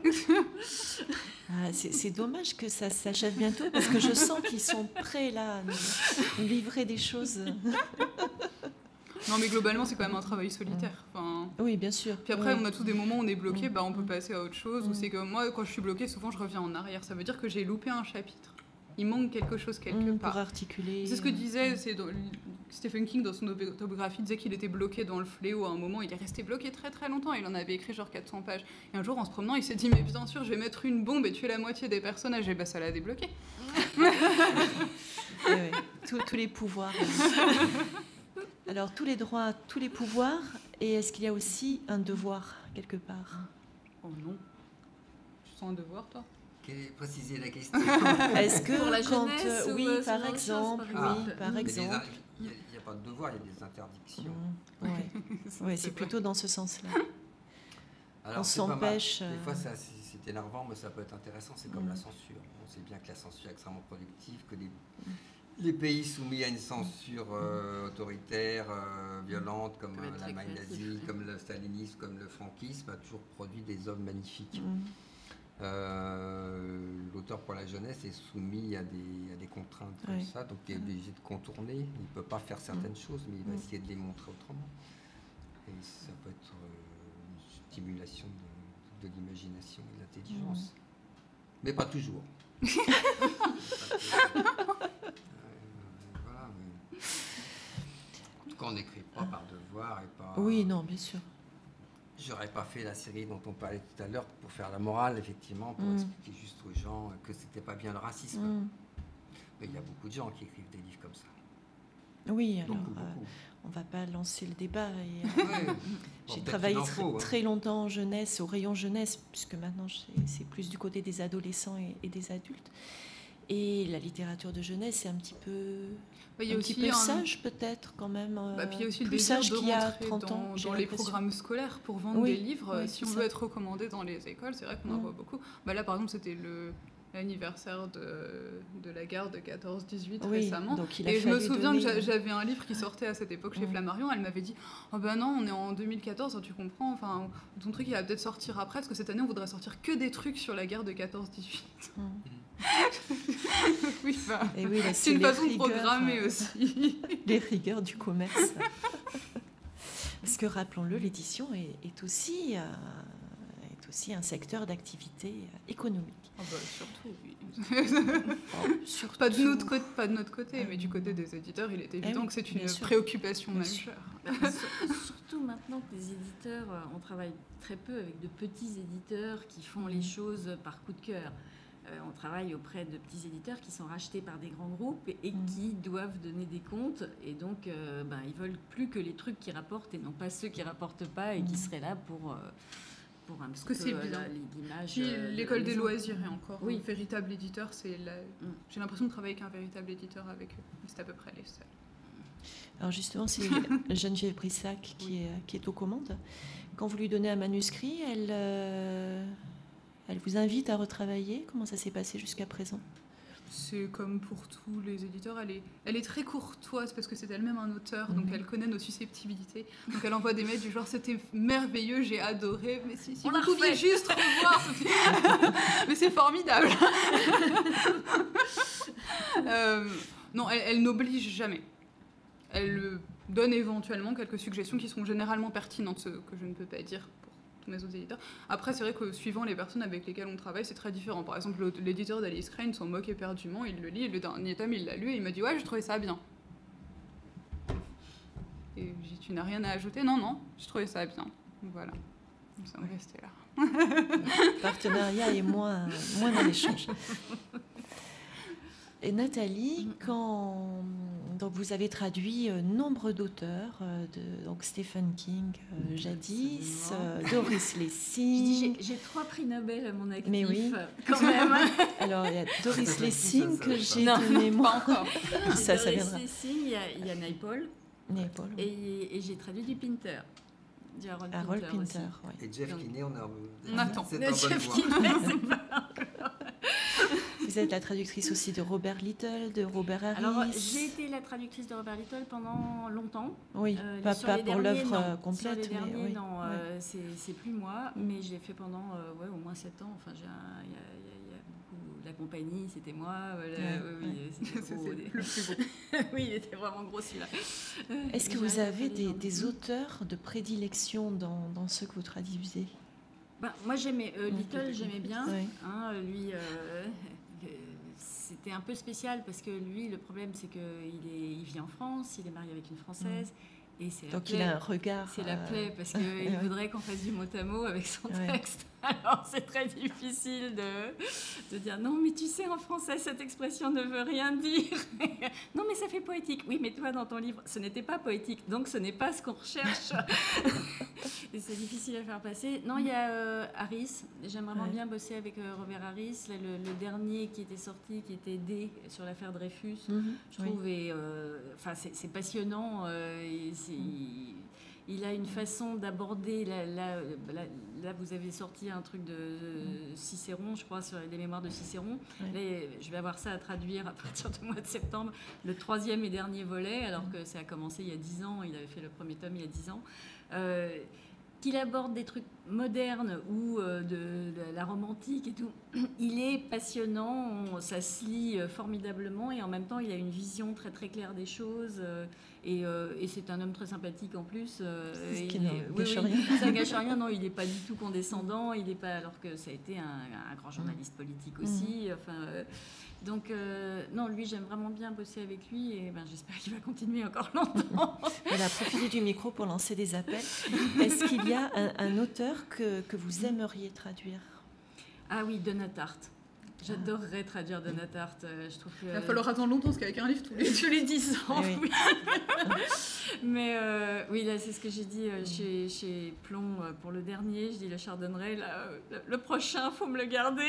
ah, c'est, c'est dommage que ça s'achève bientôt parce que je sens qu'ils sont prêts là à nous, nous livrer des choses. Non, mais globalement, c'est quand même un travail solitaire. Enfin... Oui, bien sûr. Puis après, Oui. on a tous des moments où on est bloqué, Mm. bah, on peut passer à autre chose. Ou Mm. c'est que moi, quand je suis bloquée, souvent je reviens en arrière. Ça veut dire que j'ai loupé un chapitre. Il manque quelque chose quelque Mm, pour part. articuler. C'est ce que disait c'est dans- Stephen King dans son autobiographie, disait qu'il était bloqué dans le fléau à un moment. Il est resté bloqué très très longtemps. Il en avait écrit genre quatre cents pages. Et un jour, en se promenant, il s'est dit mais bien sûr, je vais mettre une bombe et tuer la moitié des personnages. Et bah ça l'a débloqué. Oui, oui. Tous, tous les pouvoirs. Alors, tous les droits, tous les pouvoirs, et est-ce qu'il y a aussi un devoir, quelque part ? Oh non. Tu sens un devoir, toi? Quelle est- Précisez la question. Est-ce que Pour la quand... jeunesse ou, oui, euh, ce par genre de exemple, choses, par oui, exemple par Mais des exemple. in- Il n'y a, a pas de devoir, il y a des interdictions. Mm, ouais. Ouais, c'est plutôt dans ce sens-là. Alors, On c'est pas mal. s'empêche, Des euh, fois, ça, c'est c'est énervant, mais ça peut être intéressant. C'est comme Mm. la censure. On sait bien que la censure est extrêmement productive, que les, les pays soumis à une censure euh, autoritaire, euh, violente, comme Ça va être euh, très l'Allemagne créatif, nazie, ouais. comme le stalinisme, comme le franquisme, a toujours produit des hommes magnifiques. Mm. Euh, la jeunesse est soumis à des, à des contraintes comme Oui. ça, donc il est obligé de contourner. Il ne peut pas faire certaines Mm. choses, mais il va Mm. essayer de les montrer autrement. Et ça peut être euh, une stimulation de, de l'imagination et de l'intelligence. Mm. Mais pas toujours. Pas toujours. Euh, voilà, mais... En tout cas, on n'écrit pas par devoir et pas... Oui, non, bien sûr. J'aurais pas fait la série dont on parlait tout à l'heure pour faire la morale, effectivement, pour Mm. expliquer juste aux gens que c'était pas bien le racisme. Mm. Mais il y a beaucoup de gens qui écrivent des livres comme ça. Oui, alors, Beaucoup, euh, beaucoup. on va pas lancer le débat. Et, euh, Ouais. Bon, j'ai peut-être travaillé qu'il en tr- faut, hein. très longtemps en jeunesse, au rayon jeunesse, puisque maintenant c'est, c'est plus du côté des adolescents et, et des adultes. Et la littérature de jeunesse, c'est un petit peu, Bah, il y a un aussi petit peu un- sage peut-être quand même. euh, Bah, puis il y a aussi le plus désir sage de qu'il y a rentrer trente dans, ans. j'ai dans les l'impression. programmes scolaires pour vendre Oui, des livres. oui, Si c'est on ça. veut être recommandé dans les écoles, c'est vrai qu'on en Mm. voit beaucoup. Bah, là, par exemple, c'était le, l'anniversaire de, de la guerre de quatorze dix-huit Oui, récemment. donc il a Et je me fallu souviens que donner- j'a- j'avais un livre qui sortait à cette époque chez Mm. Flammarion. Elle m'avait dit oh ben non, on est en deux mille quatorze, tu comprends. Enfin, ton truc il va peut-être sortir après, parce que cette année on voudrait sortir que des trucs sur la guerre de quatorze dix-huit. Mm. Oui, bah, Et oui, là, c'est une les façon de rigueurs, programmer euh, aussi. les rigueurs du commerce. Parce que rappelons-le, l'édition est, est aussi, euh, est aussi un secteur d'activité euh, économique. Ah bah, surtout, oui. Oh, surtout- Pas de notre côté, pas de notre côté Ah mais du oui. côté des éditeurs, il est évident oui, que c'est bien une sûr. préoccupation Bien sûr. majeure. Bah, sur- surtout maintenant que les éditeurs, euh, on travaille très peu avec de petits éditeurs qui font les choses par coup de cœur. Euh, on travaille auprès de petits éditeurs qui sont rachetés par des grands groupes et, et Mm. qui doivent donner des comptes. Et donc, euh, ben, ils veulent plus que les trucs qui rapportent et non pas ceux qui rapportent pas et qui Mm. seraient là pour, euh, pour un petit que peu c'est euh, bien. la- l'image. Puis euh, de l'école la des maison. loisirs est encore Oui. un véritable éditeur. C'est la... J'ai l'impression de travailler avec un véritable éditeur avec eux. Mais c'est à peu près les seuls. Alors justement, c'est Geneviève Brissac qui, est, qui est aux commandes. Quand vous lui donnez un manuscrit, elle, euh, elle vous invite à retravailler. Comment ça s'est passé jusqu'à présent? C'est comme pour tous les éditeurs, elle est, elle est très courtoise parce que c'est elle-même un auteur, donc Mhm. elle connaît nos susceptibilités. Donc elle envoie des mails du genre c'était merveilleux, j'ai adoré, mais si, si On vous la pouviez refait. juste revoir, ce- mais c'est formidable. Euh, non, elle, elle n'oblige jamais. Elle euh, donne éventuellement quelques suggestions qui sont généralement pertinentes, ce que je ne peux pas dire pour tous mes autres éditeurs. Après, c'est vrai que suivant les personnes avec lesquelles on travaille, c'est très différent. Par exemple, l'autre- l'éditeur d'Alice Crane s'en moque éperdument, il le lit, et le dernier tome, il l'a lu, et il m'a dit « Ouais, j'ai trouvé ça bien ». Et j'ai dit « Tu n'as rien à ajouter ?» Non, non, j'ai trouvé ça bien. Voilà, nous sommes restés là. Le partenariat est moins, moins dans l'échange. Et Nathalie, quand donc vous avez traduit euh, nombre d'auteurs, euh, de donc Stephen King euh, jadis, euh, Doris Je dis, Lessing. j'ai, j'ai trois prix Nobel à mon actif, Mais oui. quand même. Alors il y a Doris Lessing que j'ai Non, de mémoire. Pas encore. Ça, ça Doris viendra. Lessing, il y a, il y a Naipaul, Naipaul, oui. et, et j'ai traduit du Pinter. Du Harold Harold Pinter. Pinter, aussi. oui. Et Jeff Donc- Kinney, on a. On attend. C'est Le en bonne Jeff voie. Kinney, c'est pas- Vous êtes la traductrice aussi de Robert Little, de Robert Harris. Alors, j'ai été la traductrice de Robert Little pendant longtemps. Oui, Euh, pas, sur pas les pour derniers, l'œuvre non. euh, complète, Sur les mais derniers, oui. non, ouais. euh, c'est, c'est plus moi, mais je l'ai fait pendant euh, ouais, au moins sept ans. Enfin, j'ai un- il y, a- il y a- il y a beaucoup. La compagnie, c'était moi. euh, la- Ouais, euh, oui, ouais. c'était C'est gros. c'est le plus beau. Oui, il était vraiment gros celui-là. Est-ce que Mais vous j'arrive à avez faire des, gens. des auteurs de prédilection dans, dans ceux que vous traduisez? Ben, moi, j'aimais euh, Donc, Little, le- j'aimais bien. Oui. Hein, lui, euh, euh, c'était un peu spécial parce que lui, le problème, c'est qu'il est, il vit en France, il est marié avec une Française. Et c'est la Donc plaie. il a un regard. C'est la euh, plaie parce qu'il ouais. voudrait qu'on fasse du mot à mot avec son Ouais. texte. Alors c'est très difficile de, de dire non mais tu sais en français cette expression ne veut rien dire. Non mais ça fait poétique. Oui mais toi dans ton livre ce n'était pas poétique donc ce n'est pas ce qu'on recherche. Et c'est difficile à faire passer. Non il y a euh, Harris. J'aime vraiment Ouais. bien bosser avec euh, Robert Harris. Là, le, le dernier qui était sorti qui était D sur l'affaire Dreyfus. Mhm, Je oui. trouve, et, euh, enfin, c'est, c'est passionnant. euh, et c'est- il, il a une façon d'aborder. Là, là, là, là, vous avez sorti un truc de Cicéron, je crois, sur les mémoires de Cicéron. Ouais. Là, je vais avoir ça à traduire à partir du mois de septembre, le troisième et dernier volet, alors que ça a commencé il y a dix ans. Il avait fait le premier tome il y a dix ans. Euh, qu'il aborde des trucs modernes ou euh, de, de la romantique et tout, il est passionnant, on, ça se lit formidablement et en même temps il a une vision très très claire des choses euh, et, euh, et c'est un homme très sympathique en plus. Euh, Ce et, qui ne oui, gâche oui, rien. ça ne gâche rien, non, il n'est pas du tout condescendant, il est pas, alors que ça a été un, un grand journaliste politique aussi. Enfin, euh, donc euh, non, lui j'aime vraiment bien bosser avec lui et ben, j'espère qu'il va continuer encore longtemps. Voilà, profitez du micro pour lancer des appels. Est-ce qu'il y a un, un auteur que, que vous aimeriez traduire ? Ah oui, Donna Tartt. J'adorerais traduire Donna Tartt. Euh, je trouve que, Il va falloir attendre longtemps parce qu'avec un livre tous les, tous les dix ans. Oui. Oui. Mais euh, oui, là, c'est ce que j'ai dit euh, chez, chez Plomb euh, pour le dernier. Je dis le Chardonneret, là, euh, le, le prochain, faut me le garder.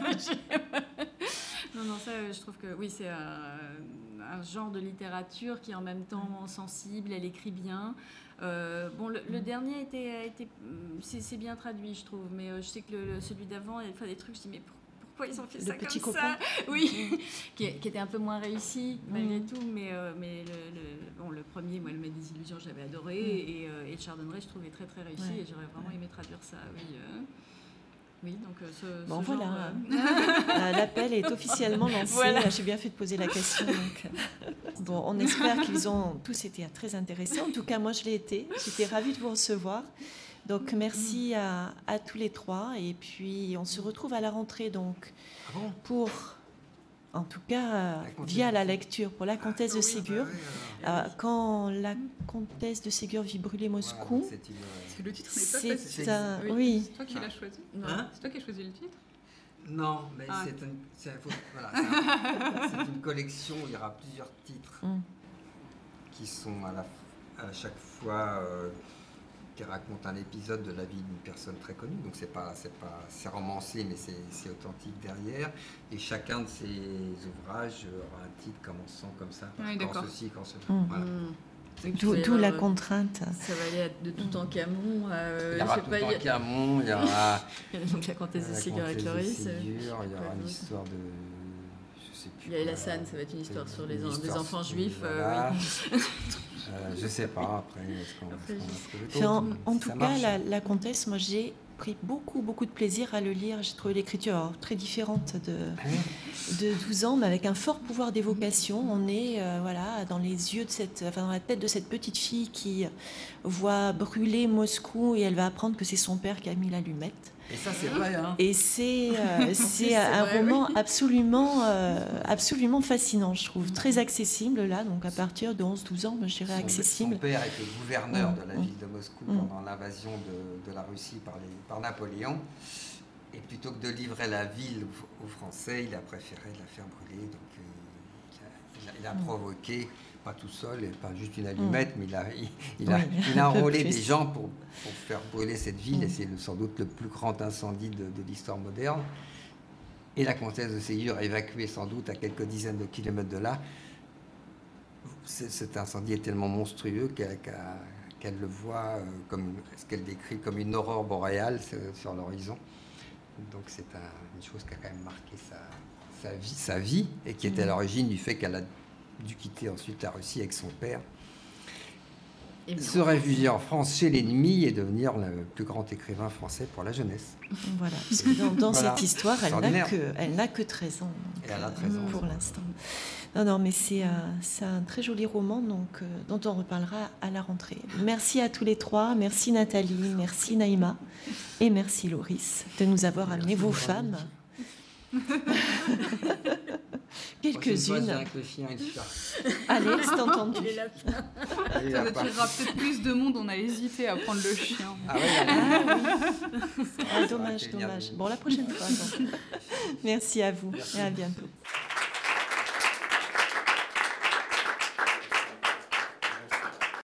non, non, ça, euh, je trouve que oui, c'est un, un genre de littérature qui est en même temps sensible. Elle écrit bien. Euh, bon, le, le dernier a été, a été c'est, c'est bien traduit, je trouve. Mais euh, je sais que le, le, celui d'avant, il y a des trucs. Je dis mais pourquoi ils ont fait Le ça petit comme copain. ça, oui, qui, qui était un peu moins réussi malgré Mm. tout, mais, euh, mais le, le, bon, le premier, moi, le Maître des Illusions, j'avais adoré, Mm. et, euh, et le Chardonneret, je trouvais très très réussi, Ouais. et j'aurais vraiment aimé traduire ça, oui. Euh, oui, donc euh, ce, Bon, ce voilà. genre, euh, Euh, L'appel est officiellement lancé. Voilà. J'ai bien fait de poser la question. Donc, euh, bon, on espère qu'ils ont tous été très intéressants. En tout cas, moi, je l'ai été. J'étais ravie de vous recevoir. Donc, merci à, à tous les trois. Et puis, on se retrouve à la rentrée, donc, Ah bon pour, en tout cas, euh, La comtesse via de la Ségur. lecture, pour la comtesse Ah de oui, Ségur. bah oui, alors. Euh, quand la comtesse de Ségur vit brûler Moscou, Voilà, donc cette île, Parce que le titre n'est pas c'est facile. un... Oui. Oui, C'est toi qui l'as choisi. non. Hein C'est toi qui as choisi le titre. Non, mais Ah. c'est une, c'est, faut- voilà, c'est un- c'est une collection, il y aura plusieurs titres Mm. qui sont à, la, à chaque fois euh, qui racontent un épisode de la vie d'une personne très connue. Donc c'est pas, c'est pas, c'est romancé, mais c'est, c'est authentique derrière. Et chacun de ces ouvrages aura un titre commençant comme ça, par Oui, quand d'accord. ceci, quand cela. Mm. Voilà. Mm. Et puis, d'où il va y d'où la avoir, contrainte. ça va aller à- de tout en Camon. Euh, Il y aura je sais tout pas, le il y a- temps Camon, il y aura donc la comtesse de la Ségur et comtesse de Cloris. euh, Ségur, il y aura quoi une d'autre histoire de... Je sais plus Il y a quoi, Elassane, ça va être une histoire sur les, une en- des histoire enfants sur- juifs. euh, voilà. oui. Euh, je sais pas, après, est-ce qu'on, Après, est-ce qu'on je- va trouver Enfin, en, d'autres en Si tout ça cas, marche. la, la comtesse, moi j'ai pris beaucoup, beaucoup de plaisir à le lire. J'ai trouvé l'écriture alors, très différente de, de douze ans, mais avec un fort pouvoir d'évocation. On est euh, voilà, dans les yeux de cette, enfin, dans la tête de cette petite fille qui voit brûler Moscou et elle va apprendre que c'est son père qui a mis l'allumette. Et ça, c'est vrai, hein. Et c'est, euh, c'est c'est un vrai, roman absolument, euh, absolument fascinant, je trouve. Très accessible, là, donc à partir de onze douze ans, je dirais Son- accessible. Son père était gouverneur Mm, de la mm. ville de Moscou Mm. pendant l'invasion de, de la Russie par, les, par Napoléon. Et plutôt que de livrer la ville aux, aux Français, il a préféré la faire brûler. Donc euh, il a, il a- il a Mm. provoqué, pas tout seul, et pas juste une allumette, mais il a, il, il a, Oui, il a un peu enrôlé plus. des gens pour, pour faire brûler cette ville. Mm. Et c'est le- sans doute le plus grand incendie de, de l'histoire moderne. Et la comtesse de Ségur, évacuée sans doute à quelques dizaines de kilomètres de là, c'est- cet incendie est tellement monstrueux qu'elle, qu'elle- qu'elle le voit euh, comme ce qu'elle décrit comme une aurore boréale sur, sur l'horizon. Donc c'est un- une chose qui a quand même marqué sa, sa vie, sa vie et qui était à l'origine du fait qu'elle a dû quitter ensuite la Russie avec son père, Et bien, se réfugier en France chez l'ennemi et devenir le plus grand écrivain français pour la jeunesse. Voilà, parce que dans, dans Voilà. cette histoire, elle n'a Extraordinaire. que, elle n'a que treize ans. donc, Et elle a euh, treize ans. Pour l'instant. Non, non, mais c'est, euh, c'est un très joli roman donc, euh, dont on reparlera à la rentrée. Merci à tous les trois. Merci Nathalie, merci Naïma et merci Loris de nous avoir amené vos femmes. Quelques-unes. Avec le chien et le chat. Allez, c'est entendu. les lapins. Et Ça à part- attirera peut-être plus de monde. On a hésité à prendre le chien. Ah ouais, allez. Ah, dommage, Ça aurait été bien dommage. de- Bon, la prochaine fois. donc. Merci à vous et à bientôt.